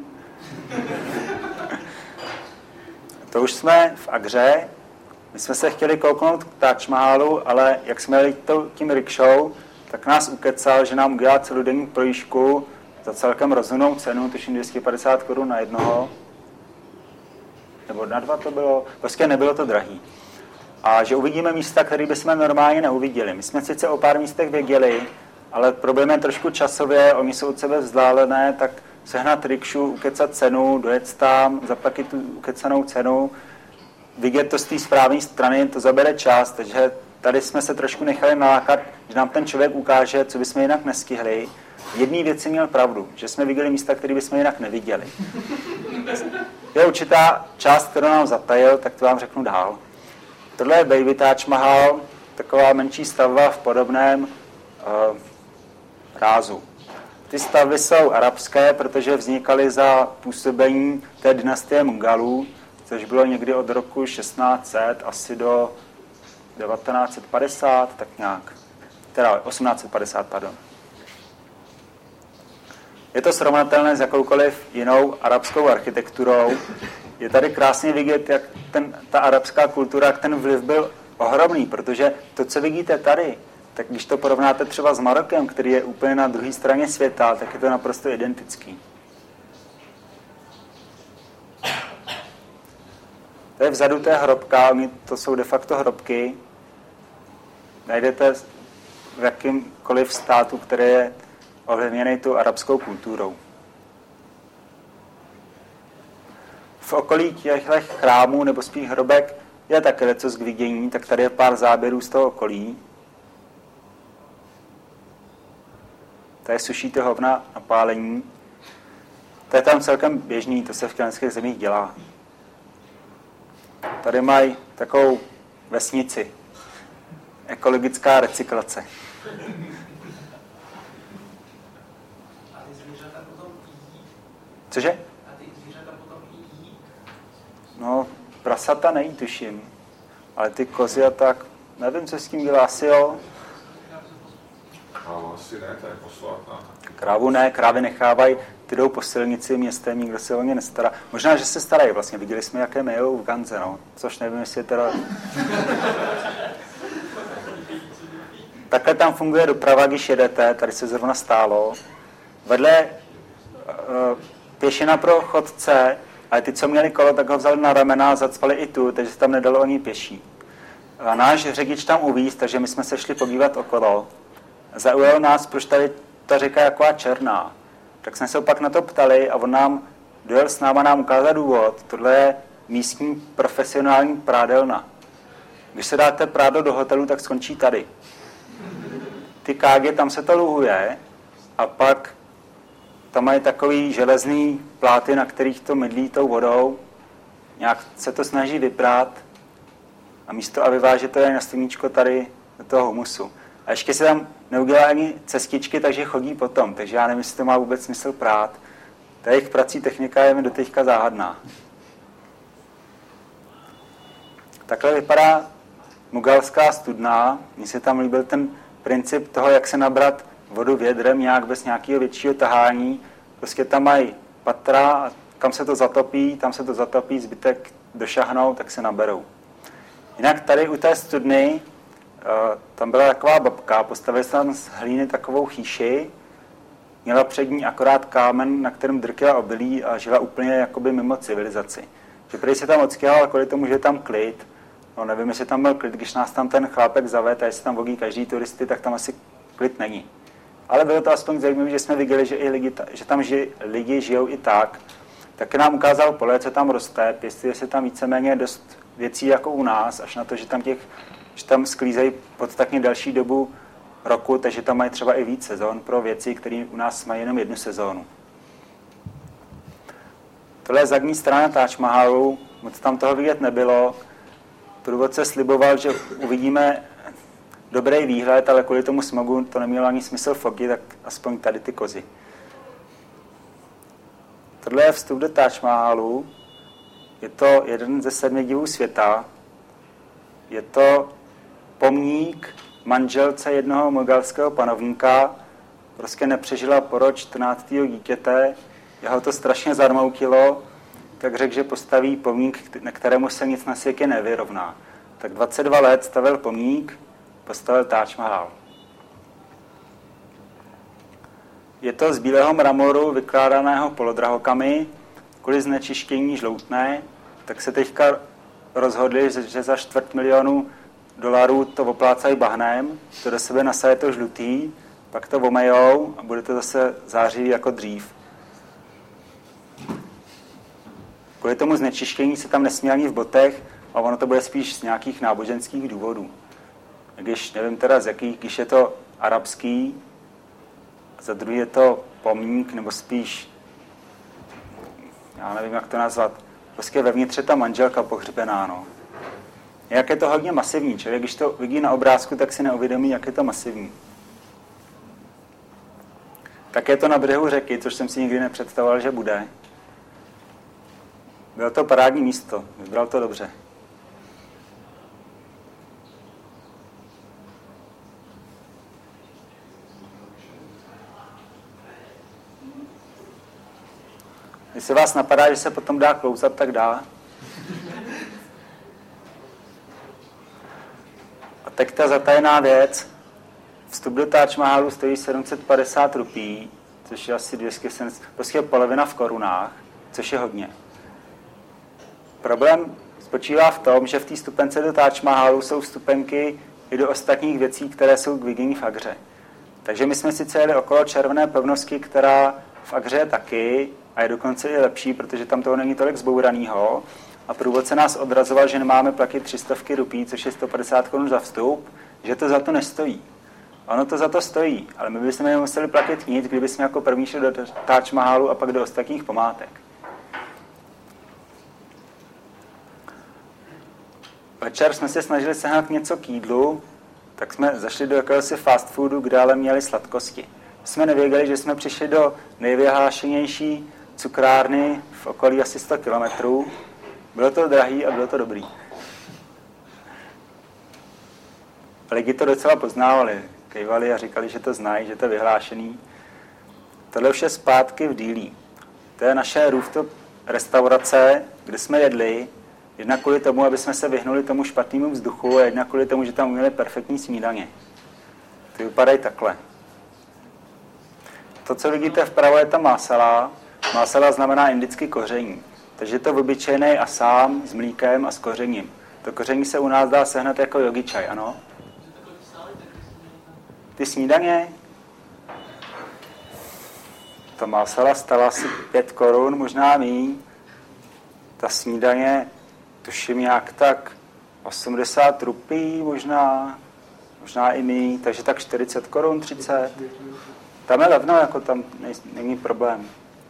To už jsme v Agře. My jsme se chtěli kouknout k Taj Mahalu, ale jak jsme jeli tím rikšou, tak nás ukecal, že nám udělá celodenní projížďku za celkem rozumnou cenu, tuším dvě stě padesát korun na jednoho. Nebo na dva to bylo. Prostě nebylo to drahý. A že uvidíme místa, které bychom normálně neuviděli. My jsme sice o pár místech věděli, ale problém je trošku časově, oni jsou od sebe vzdálené, tak sehnat rikšu, ukecat cenu, dojet tam, zaplatit tu ukecanou cenu, vidět to z té správné strany, to zabere čas, takže tady jsme se trošku nechali nalákat, že nám ten člověk ukáže, co bychom jinak nestihli. Jedný věci měl pravdu, že jsme viděli místa, které bychom jinak neviděli. Je určitá část, kterou nám zatajil, tak to vám řeknu dál. Tohle je Baby Taj Mahal, taková menší stavba v podobném uh, rázu. Ty stavby jsou arabské, protože vznikaly za působení té dynastie Mughalů, což bylo někdy od roku šestnáct set asi do devatenáct set padesát, tak nějak. Teda osmnáct set padesát, pardon. Je to srovnatelné s jakoukoliv jinou arabskou architekturou. Je tady krásně vidět, jak ten, ta arabská kultura, jak ten vliv byl ohromný, protože to, co vidíte tady, tak když to porovnáte třeba s Marokem, který je úplně na druhé straně světa, tak je to naprosto identický. To je vzadu té hrobka, to jsou de facto hrobky. Najdete v jakýmkoliv státu, který je ovlivněný tu arabskou kulturou. V okolí těchto chrámů nebo spíš hrobek je také leco k vidění, tak tady je pár záběrů z toho okolí. Tady sušíte hovna na pálení. To je tam celkem běžný, to se v těchto zemích dělá. Tady mají takovou vesnici. Ekologická recyklace. A ty zvířata potom jí? Cože? A ty zvířata potom jí? No, prasata nejí, tuším. Ale ty kozy a tak, nevím, co s tím dělá, asi jo. Krávu asi ne, to je posvátná. Krávu ne, krávy nechávají, ty jdou po silnici městem, nikdo se o ně nestará. Možná, že se starají vlastně, viděli jsme, jaké mejou v Ganze, no. Což nevím, jestli je teda... Takhle tam funguje doprava, když jedete, tady se zrovna stálo. Vedle uh, pěšina pro chodce, ale ty, co měli kolo, tak ho vzali na ramena a zacpali i tu, takže se tam nedalo ani pěší. A náš řidič tam uvíz, takže my jsme se šli podívat okolo. Zaujalo nás, proč tady ta řeka je taková černá. Tak jsme se opak na to ptali a on nám dojel s náma nám ukázat důvod. Tohle je místní profesionální prádelna. Když se dáte prádlo do hotelu, tak skončí tady. Ty kágy, tam se to luhuje a pak tam mají takový železný pláty, na kterých to mydlí tou vodou. Nějak se to snaží vyprát a místo, aby vyvážet to je na sluníčko tady do toho humusu. A ještě se tam neudělá ani cestičky, takže chodí potom. Takže já nevím, jestli to má vůbec smysl prát. Ta jejich prací technika je mi doteďka záhadná. Takhle vypadá Mugalská studna. Mně se tam líbil ten princip toho, jak se nabrat vodu vědrem nějak bez nějakého většího tahání. Prostě tam mají patra, kam se to zatopí, tam se to zatopí, zbytek došahnou, tak se naberou. Jinak tady u té studny tam byla taková babka, postavili se tam z hlíny takovou chýši, měla před ní akorát kámen, na kterém drtila obilí a žila úplně jakoby mimo civilizaci. Že prý se tam odstěhoval kvůli tomu, že je tam klid. No nevím, jestli tam byl klid, když nás tam ten chlápek zaved a jestli tam vogí každý turisty, tak tam asi klid není. Ale bylo to aspoň zajímavé, že jsme viděli, že, i lidi, že tam ži, lidi žijou i tak. Taky nám ukázal pole, co tam roste, pěstuje se tam víceméně dost věcí jako u nás, až na to, že tam těch že tam sklízejí podstatně další dobu roku, takže tam mají třeba i víc sezon pro věci, které u nás mají jenom jednu sezónu. Tohle je zadní strana Taj Mahalu, moc tam toho vidět nebylo. Průvodce sliboval, že uvidíme dobrý výhled, ale kvůli tomu smogu to nemělo ani smysl fotit, tak aspoň tady ty kozy. Tohle je vstup do Taj Mahalu. Je to jeden ze sedmi divů světa. Je to pomník manželce jednoho moghalského panovníka. Prostě nepřežila porod čtrnáctého dítěte. Jeho to strašně zarmoutilo, tak řekl, že postaví pomník, na kterému se nic na světě nevyrovná. Tak dvacet dva let stavil pomník, postavil Taj Mahal. Je to z bílého mramoru vykládaného polodrahokamy. Kvůli znečištění žloutné, tak se teďka rozhodli, že za čtvrt milionu dolarů to oplácají bahnem, to do sebe nasaje to žlutý, pak to omejou a bude to zase zářivý jako dřív. Kvůli tomu znečištění se tam nesmí ani v botech a ono to bude spíš z nějakých náboženských důvodů. Když nevím teda z jakých, když je to arabský, za druhý je to pomník, nebo spíš, já nevím, jak to nazvat, prostě vevnitř je ta manželka pohřbená, no. Jak je to hodně masivní, člověk, když to vidí na obrázku, tak si neuvědomí, jak je to masivní. Tak je to na břehu řeky, což jsem si nikdy nepředstavoval, že bude. Bylo to parádní místo, vybral to dobře. Jestli vás napadá, že se potom dá klouzat, tak dá. A teď ta zatajená věc. Vstup do Taj Mahalu stojí sedm set padesát rupí, což je asi dvě stě sedmdesát, prostě polovina v korunách, což je hodně. Problém spočívá v tom, že v té vstupence do Taj Mahalu jsou vstupenky i do ostatních věcí, které jsou k vidění v Agře. Takže my jsme sice jeli okolo červené pevnosti, která v Agře je taky a je dokonce i lepší, protože tam toho není tolik zbouranýho. A průvodce nás odrazoval, že nemáme platit tři stovky rupí, což je sto padesát korun za vstup, že to za to nestojí. Ono to za to stojí, ale my bychom nemuseli platit nic, kdybychom jako první šli do Taj Mahalu a pak do ostatních památek. večer jsme se snažili sehnat něco k jídlu, tak jsme zašli do jakéhosi fast foodu, kde ale měli sladkosti. Jsme nevěděli, že jsme přišli do nejvyhlášenější cukrárny v okolí asi sto kilometrů. Bylo to drahý a bylo to dobrý. Lidi to docela poznávali, kejvali a říkali, že to znají, že to je vyhlášený. Tohle už je zpátky v Dýlí. To je naše rooftop restaurace, kde jsme jedli, jednak kvůli tomu, aby jsme se vyhnuli tomu špatnému vzduchu a jednak kvůli tomu, že tam měli perfektní snídaně. Ty vypadají takhle. To, co vidíte vpravo, je ta masala. Masala znamená indický koření. Takže je to obyčejný asám s mlíkem a s kořením. To koření se u nás dá sehnat jako yogi čaj, ano? Ty snídaně? Ta masala stala asi pět korun, možná míň. Ta snídaně, tuším nějak tak osmdesát rupí, možná, možná i míň, takže tak čtyřicet korun, třicet. Tam je levno, jako tam není problém.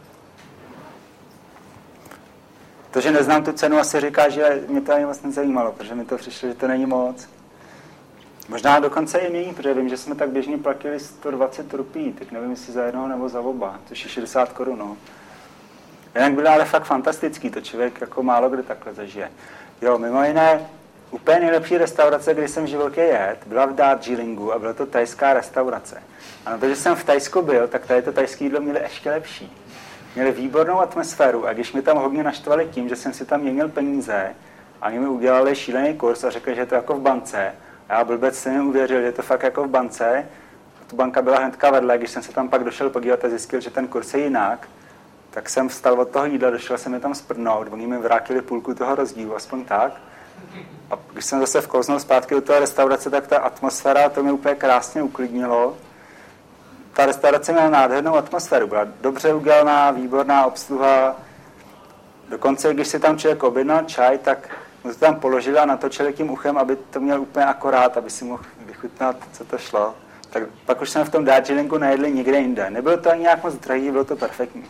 To, že neznám tu cenu, asi říká, že mě to ani vlastně nezajímalo, protože mi to přišlo, že to není moc. Možná dokonce i míň, protože vím, že jsme tak běžně platili sto dvacet rupí, tak nevím, jestli za jednoho nebo za oba, což je šedesát korun. No. Jinak bylo ale fakt fantastický, to člověk jako málo kdy takhle zažije. Jo, mimo jiné, úplně nejlepší restaurace, kdy jsem v životě jet, byla v Darjeelingu a byla to tajská restaurace. A na to, že jsem v Tajsku byl, tak tady to tajské jídlo měli ještě lepší. Měli výbornou atmosféru a když mi tam hodně naštvali tím, že jsem si tam měnil peníze a oni mi udělali šílený kurz a řekli, že je to jako v bance. A já blbec si mi uvěřil, že je to fakt jako v bance. A tu banka byla hnedka vedle, když jsem se tam pak došel podívat a zjistil, že ten kurz je jinak, tak jsem vstal od toho jídla, došel jsem mi tam sprdnout, oni mi vrátili půlku toho rozdílu, aspoň tak. A když jsem zase vkouznul zpátky do té restaurace, tak ta atmosféra, to mě úplně krásně uklidnilo. Ta restaurace měla nádhernou atmosféru, byla dobře udělaná, výborná obsluha. Dokonce, když si tam člověk objednal čaj, tak mu to tam položili a natočili tím uchem, aby to měl úplně akorát, aby si mohl vychutnat, co to šlo. Tak pak už jsme v tom Darjeelingu nejedli nikde jinde. Nebylo to ani nějak moc drahý, bylo to perfektní.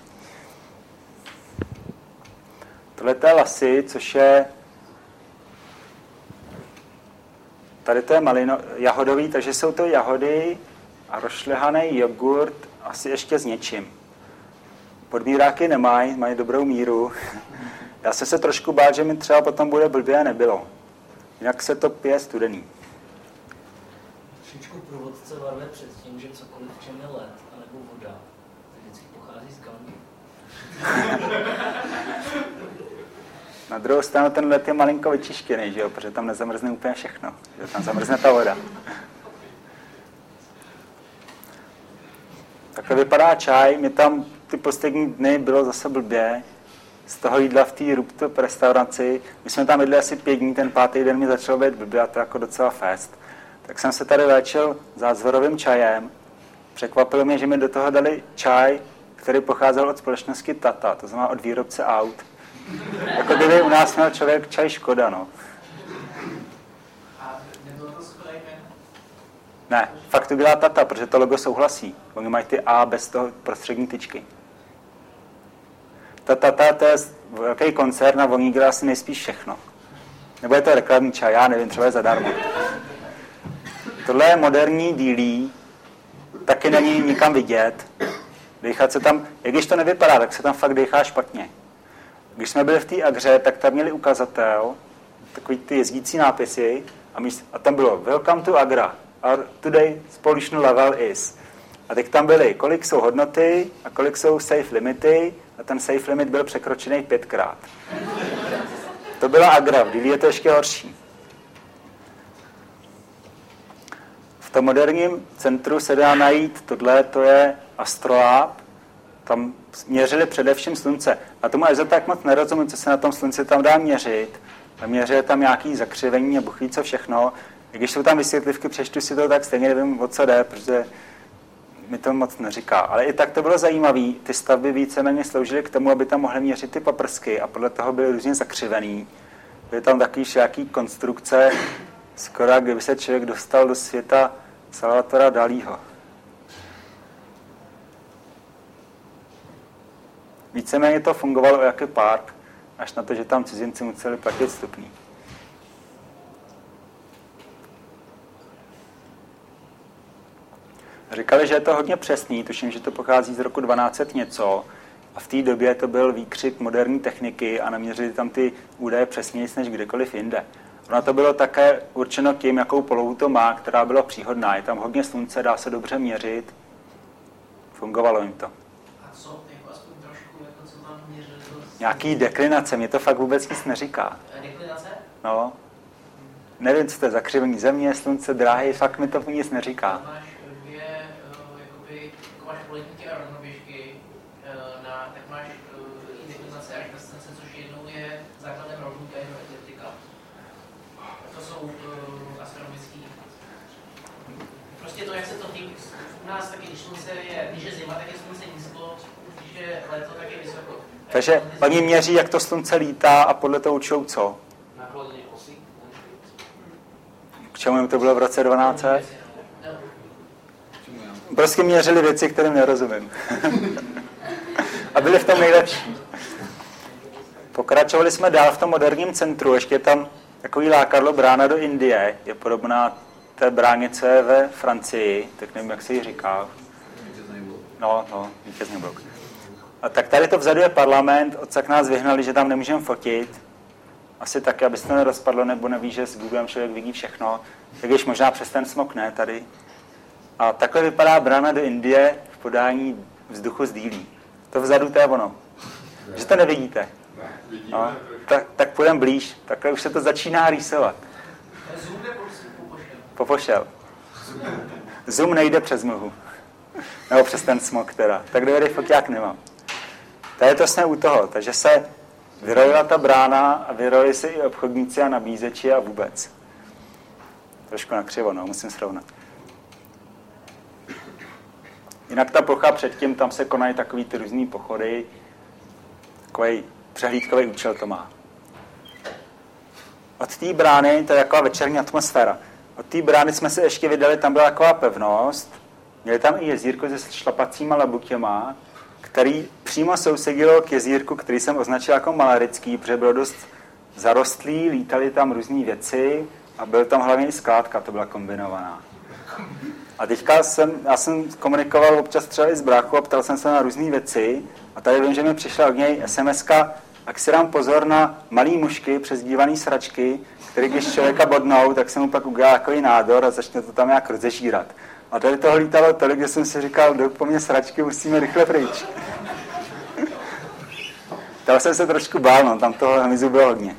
Tohle je lassi, což je... Tady to je malino, jahodový, takže jsou to jahody a rozšlehaný jogurt asi ještě s něčím. Podmíráky nemají, mají dobrou míru. Já jsem se trošku bál, že mi třeba potom bude blbě a nebylo. Jinak se to pije studený. Trošičku průvodce varuje před tím, že cokoliv, v čem je led anebo voda, tak vždycky pochází z Gangy. Na druhou stranu ten led je malinko vyčištěný, že jo? Protože tam nezamrzne úplně všechno. Že tam zamrzne ta voda. Takhle vypadá čaj. Mě tam ty poslední dny bylo zase blbě. Z toho jídla v té rooftop restauraci. My jsme tam jedli asi pět dní, ten pátý den mi začalo být blbě a to jako docela fest. Tak jsem se tady léčil zázvorovým čajem. Překvapilo mě, že mi do toho dali čaj, který pocházel od společnosti Tata, to znamená od výrobce aut. Jako kdyby u nás měl člověk čaj Škoda, no. A nebylo to Škoda jméno? Ne, fakt to dělá Tata, protože to logo souhlasí. Oni mají ty A bez toho prostřední tyčky. Ta Tata, to je velký koncern a oni dělá asi nejspíš všechno. Nebo je to reklamní čaj, já nevím, třeba je zadarmo. Tohle je moderní dílí, taky není nikam vidět. Dejchat se tam, i když to nevypadá, tak se tam fakt dejchá špatně. Když jsme byli v té Agře, tak tam měli ukazatel, takový ty jezdící nápisy a, míst, a tam bylo Welcome to Agra. Our today pollution level is. A teď tam byly, kolik jsou hodnoty a kolik jsou safe limity a ten safe limit byl překročený pětkrát. To byla Agra, v Dili je to ještě horší. V tom moderním centru se dá najít, tohle to je Astrolab, tam měřili především slunce. A tomu až za tak moc nerozumím, co se na tom slunci tam dá měřit. Měřili tam nějaký zakřivení a buchví co všechno. I když jsou tam vysvětlivky, přečtu si to, tak stejně nevím, o co jde, protože mi to moc neříká. Ale i tak to bylo zajímavé. Ty stavby víceméně sloužily k tomu, aby tam mohly měřit ty paprsky a podle toho byly různě zakřivený. Byly tam takový všaký konstrukce, skoro kdyby se člověk dostal do světa Salvatora Dalího. Víceméně to fungovalo jako park, až na to, že tam cizinci museli platit vstupný. Říkali, že je to hodně přesný, tuším, že to pochází z roku dvanáct set něco a v té době to byl výkřik moderní techniky a naměřili tam ty údaje přesněji než kdekoliv jinde. Ono to bylo také určeno tím, jakou polohu to má, která byla příhodná. Je tam hodně slunce, dá se dobře měřit. Fungovalo jim to. A co, jako aspoň trošku, jako co tam měřili? To... Nějaký deklinace, mě to fakt vůbec nic neříká. Deklinace? No. Nevím, co to je zakřivení země, slunce, dráhy, fakt mi to nic neříká. Máš dvě, jakoby, jako máš poletníky a rovnoběžky, na, tak máš i deklinace až na stance, což jednou je základem rovníka, jednou ekliptika. To jsou uh, astronomický. Prostě to, jak se to týká, u nás taky, když slunce je, když je zima, tak je slunce nízko, když je léto, tak je vysoko. Takže oni měří, jak to slunce lítá a podle toho učou co? Naklonění osí. K čemu jim to bylo v roce dvanáct set? Prostě měřili věci, kterým nerozumím. A byli v tom nejlepší. Pokračovali jsme dál v tom moderním centru, ještě tam takový lákadlo brána do Indie, je podobná té bráně, co je ve Francii, tak nevím, jak se jí říká. No, no, vítězný blok. A tak tady to vzadu je parlament, odsaď nás vyhnali, že tam nemůžeme fotit. Asi taky, aby se to nerozpadlo, nebo neví, že s Googlem člověk vidí všechno. Tak když možná přes ten smok, ne, tady. A takhle vypadá brána do Indie v podání vzduchu z dýlí. To vzadu, to je ono. Že to nevidíte. No, tak, tak půjdem blíž. Takhle už se to začíná rýsovat. Zoom nebo popošel? Popošel. Zoom nejde přes mlhu. Nebo přes ten smog teda. Tak dobrý foťák nemám. Tady to jsme u toho. Takže se vyrojila ta brána a vyrojili se i obchodníci a nabízeči a vůbec. Trošku nakřivo, no, musím srovnat. Jinak ta plocha předtím, tam se konají takový ty různý pochody. Takový přehlídkový účel to má. Od té brány, to je taková večerní atmosféra. Od té brány jsme se ještě vydali, tam byla taková pevnost. Měli tam i jezírko se šlapacíma labutěma, který přímo sousedilo k jezírku, který jsem označil jako malarický, protože bylo dost zarostlý, lítali tam různý věci a byl tam hlavně i skládka, to byla kombinovaná. A teďka jsem, já jsem komunikoval občas třeba i s bráchou a ptal jsem se na různé věci a tady vím, že mi přišla od něj es em eska, ak si dám pozor na malý mušky, přezdívaný sračky, který když člověka bodnou, tak se mu pak udělá takový nádor a začne to tam nějak rozežírat. A tady toho lítalo tolik, že jsem si říkal, jdou po mně sračky, musíme rychle pryč. Tam jsem se trošku bál, no, tam toho hmyzu bylo hodně.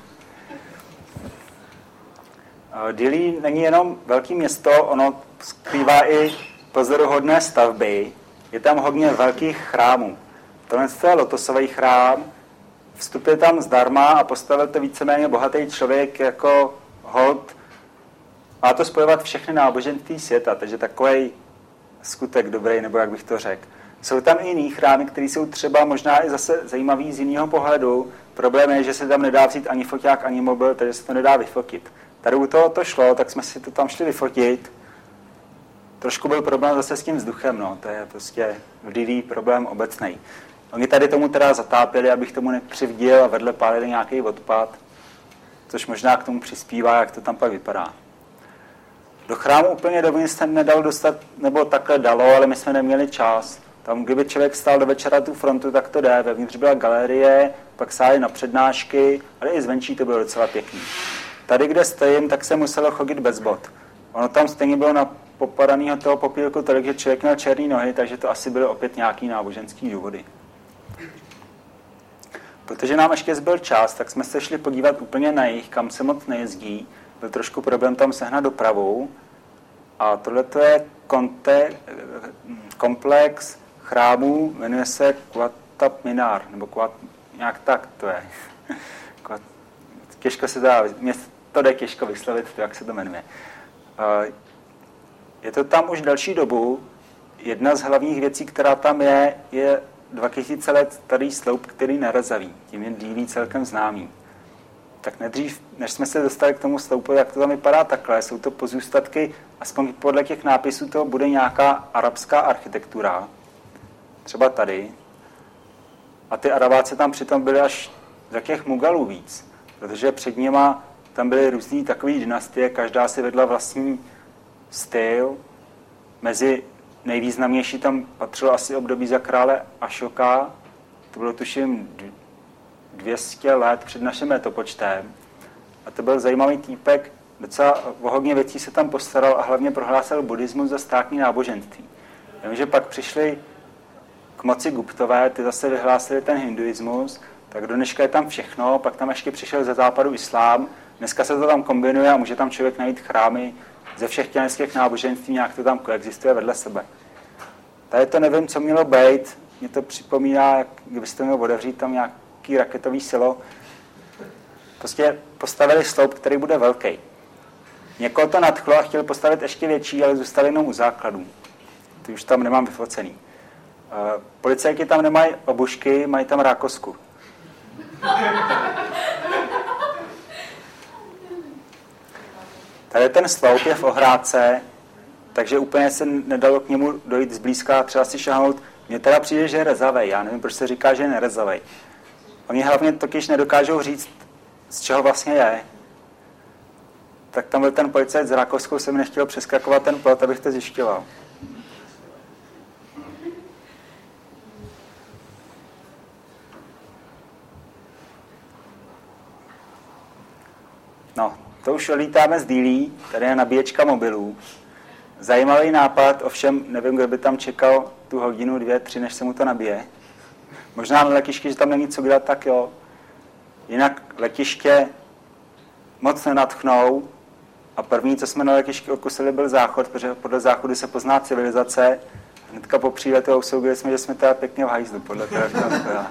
Dili není jenom velké město, ono skrývá i pozoruhodné stavby. Je tam hodně velkých chrámů. Tohle je lotosový chrám, vstup je tam zdarma a postavil to víceméně bohatý člověk jako hod. Má to spojovat všechny náboženství světa, takže takový skutek dobrý, nebo jak bych to řekl. Jsou tam i jiný chrámy, které jsou třeba možná i zase zajímavý z jiného pohledu. Problém je, že se tam nedá vzít ani foťák, ani mobil, takže se to nedá vyfotit. Tady u toho to šlo, tak jsme si to tam šli vyfotit. Trošku byl problém zase s tím vzduchem, no. To je prostě v Dili problém obecný. Oni tady tomu teda zatápěli, abych tomu nekřivdil a vedle pálili nějaký odpad, což možná k tomu přispívá, jak to tam pak vypadá. Do chrámu úplně dovnitř se nedal dostat, nebo takhle dalo, ale my jsme neměli čas. Tam, kdyby člověk stál do večera tu frontu, tak to jde. Vevnitř byla galerie, pak sály na přednášky, ale i zvenčí to bylo docela pěkný. Tady, kde stojím, tak se muselo chodit bez bot. Ono tam stejně bylo na popadanýho toho popílku tolik, že člověk měl černý nohy, takže to asi byly opět nějaký náboženský důvody. Protože nám ještě zbyl čas, tak jsme se šli podívat úplně na jih, kam se moc nejezdí. Byl trošku problém tam sehnat dopravu. A tohle je konte, komplex chrámů, jmenuje se Qutb Minar, nebo Qutb, nějak tak to je. Těžko se dá, mě to jde těžko vyslovit, to, jak se to jmenuje. Je to tam už delší dobu. Jedna z hlavních věcí, která tam je, je dva tisíce let starý sloup, který nerazaví. Tím je Dili celkem známý. Tak nedřív, než jsme se dostali k tomu sloupu, jak to tam vypadá takhle, jsou to pozůstatky, aspoň podle těch nápisů toho bude nějaká arabská architektura. Třeba tady. A ty Arabáci tam přitom byli až z jakých Mugalů víc. Protože před nima tam byly různý takové dynastie, každá si vedla vlastní styl. Mezi nejvýznamnější tam patřilo asi období za krále Ašoka. To bylo tuším dvě stě let před naším letopočtem. A to byl zajímavý týpek, docela o hodně věcí se tam postaral a hlavně prohlásil buddhismus za státní náboženství. Vím, že pak přišli k moci Guptové, ty zase vyhlásili ten hinduismus, tak do dneška je tam všechno, pak tam ještě přišel ze západu islám, dneska se to tam kombinuje a může tam člověk najít chrámy ze všech těch náboženství, nějak to tam koexistuje vedle sebe. Tady to nevím, co mělo být, mě to připomíná, jak kdybyste měl otevřít tam nějaký raketový silo. Prostě postavili sloup, který bude velký. Někoho to nadchlo a chtěl postavit ještě větší, ale zůstali jenom u základů. Ty už tam nemám vyfocený. Policajti tam nemají obušky, mají tam rákosku. Tady ten sloup je v ohrádce, takže úplně se nedalo k němu dojít zblízka, třeba si šahnout. Mně teda přijde, že je rezavej. Já nevím, proč se říká, že je nerezavej. Oni hlavně totiž nedokážou říct, z čeho vlastně je. Tak tam byl ten policajt s rákoskou, jsem nechtěl přeskakovat ten plot, abych to zjišťoval. No, to už lítáme z dílí, tady je nabíječka mobilů. Zajímavý nápad, ovšem nevím, kdo by tam čekal tu hodinu, dvě, tři, než se mu to nabije. Možná na letišti, že tam není co dělat, tak jo. Jinak letiště moc nenadchnou a první, co jsme na letišti okusili, byl záchod, protože podle záchodu se pozná civilizace. Hnedka po příletu usoudili jsme, že jsme teda pěkně v hajzlu, podle toho, jak tam byla.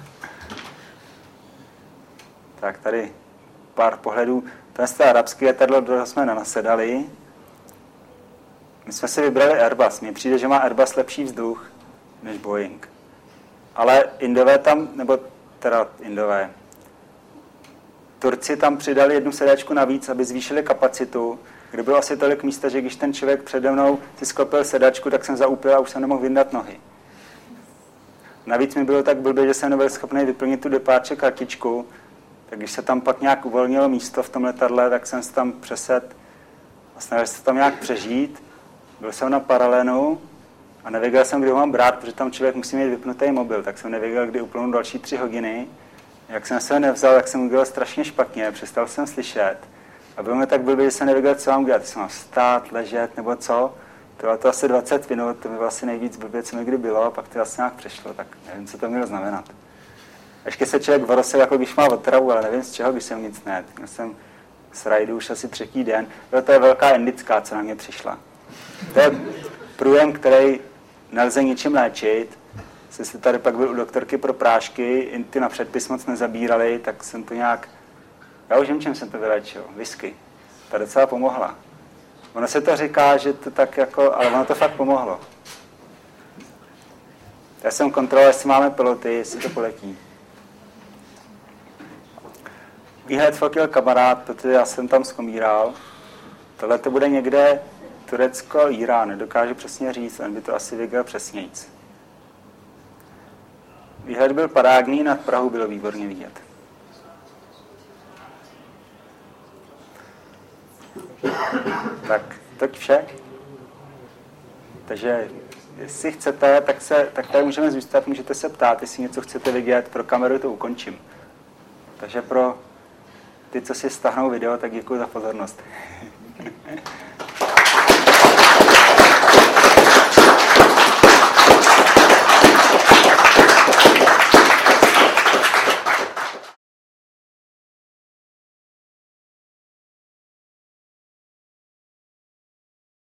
Tak tady pár pohledů. To je to arabské letadlo, do jsme nenasedali. My jsme si vybrali Airbus. Mně přijde, že má Airbus lepší vzduch než Boeing. Ale Indové tam, nebo teda Indové, Turci tam přidali jednu sedačku navíc, aby zvýšili kapacitu, kde bylo asi tolik místa, že když ten člověk přede mnou si sklopil sedačku, tak jsem zaúpil a už jsem nemohl vyndat nohy. Navíc mi bylo tak blbě, že jsem nebyl schopný vyplnit tu departure kartičku, tak když se tam pak nějak uvolnilo místo v tom letadle, tak jsem se tam přesed a snažil se tam nějak přežít. Byl jsem na Paralenu a nevěděl jsem, kdy ho mám brát, protože tam člověk musí mít vypnutý mobil, tak jsem nevěděl, kdy uplynou další tři hodiny. Jak jsem se ho nevzal, tak jsem udělal strašně špatně, přestal jsem slyšet. A bylo mi tak blbý, že jsem nevěděl, co mám dělat. Jsem mám vstát, ležet nebo co. To bylo to asi dvacet minut, to mi bylo asi nejvíc blbě, co mi kdy bylo, a pak to asi nějak přešlo, tak nevím, co to mělo znamenat. Ještě se člověk vorosil, jako když má otravu, ale nevím z čeho, když jsem nic net. Měl jsem z rajdu už asi třetí den. Jo, to je velká indická, co na mě přišla. To je průjem, který nelze ničím léčit. Jsem si tady pak byl u doktorky pro prášky, ty na předpis moc nezabírali, tak jsem to nějak... Já už vím, čím jsem to vylečil. Whisky. Ta docela pomohla. Ono se to říká, že to tak jako... Ale ono to fakt pomohlo. Já jsem kontroloval, jestli máme piloty, jestli to poletí. Výhled fotil kamarád, protože já jsem tam zkomíral. Tohle to bude někde Turecko, Irán, nedokážu přesně říct, on by to asi věděl přesnějc. Výhled byl parádní, nad Prahu bylo výborně vidět. Tak, toť vše. Takže, jestli chcete, tak, se, tak tady můžeme zůstat, můžete se ptát, jestli něco chcete vidět, pro kameru to ukončím. Takže pro ty, co si stáhnou video, tak děkuji za pozornost.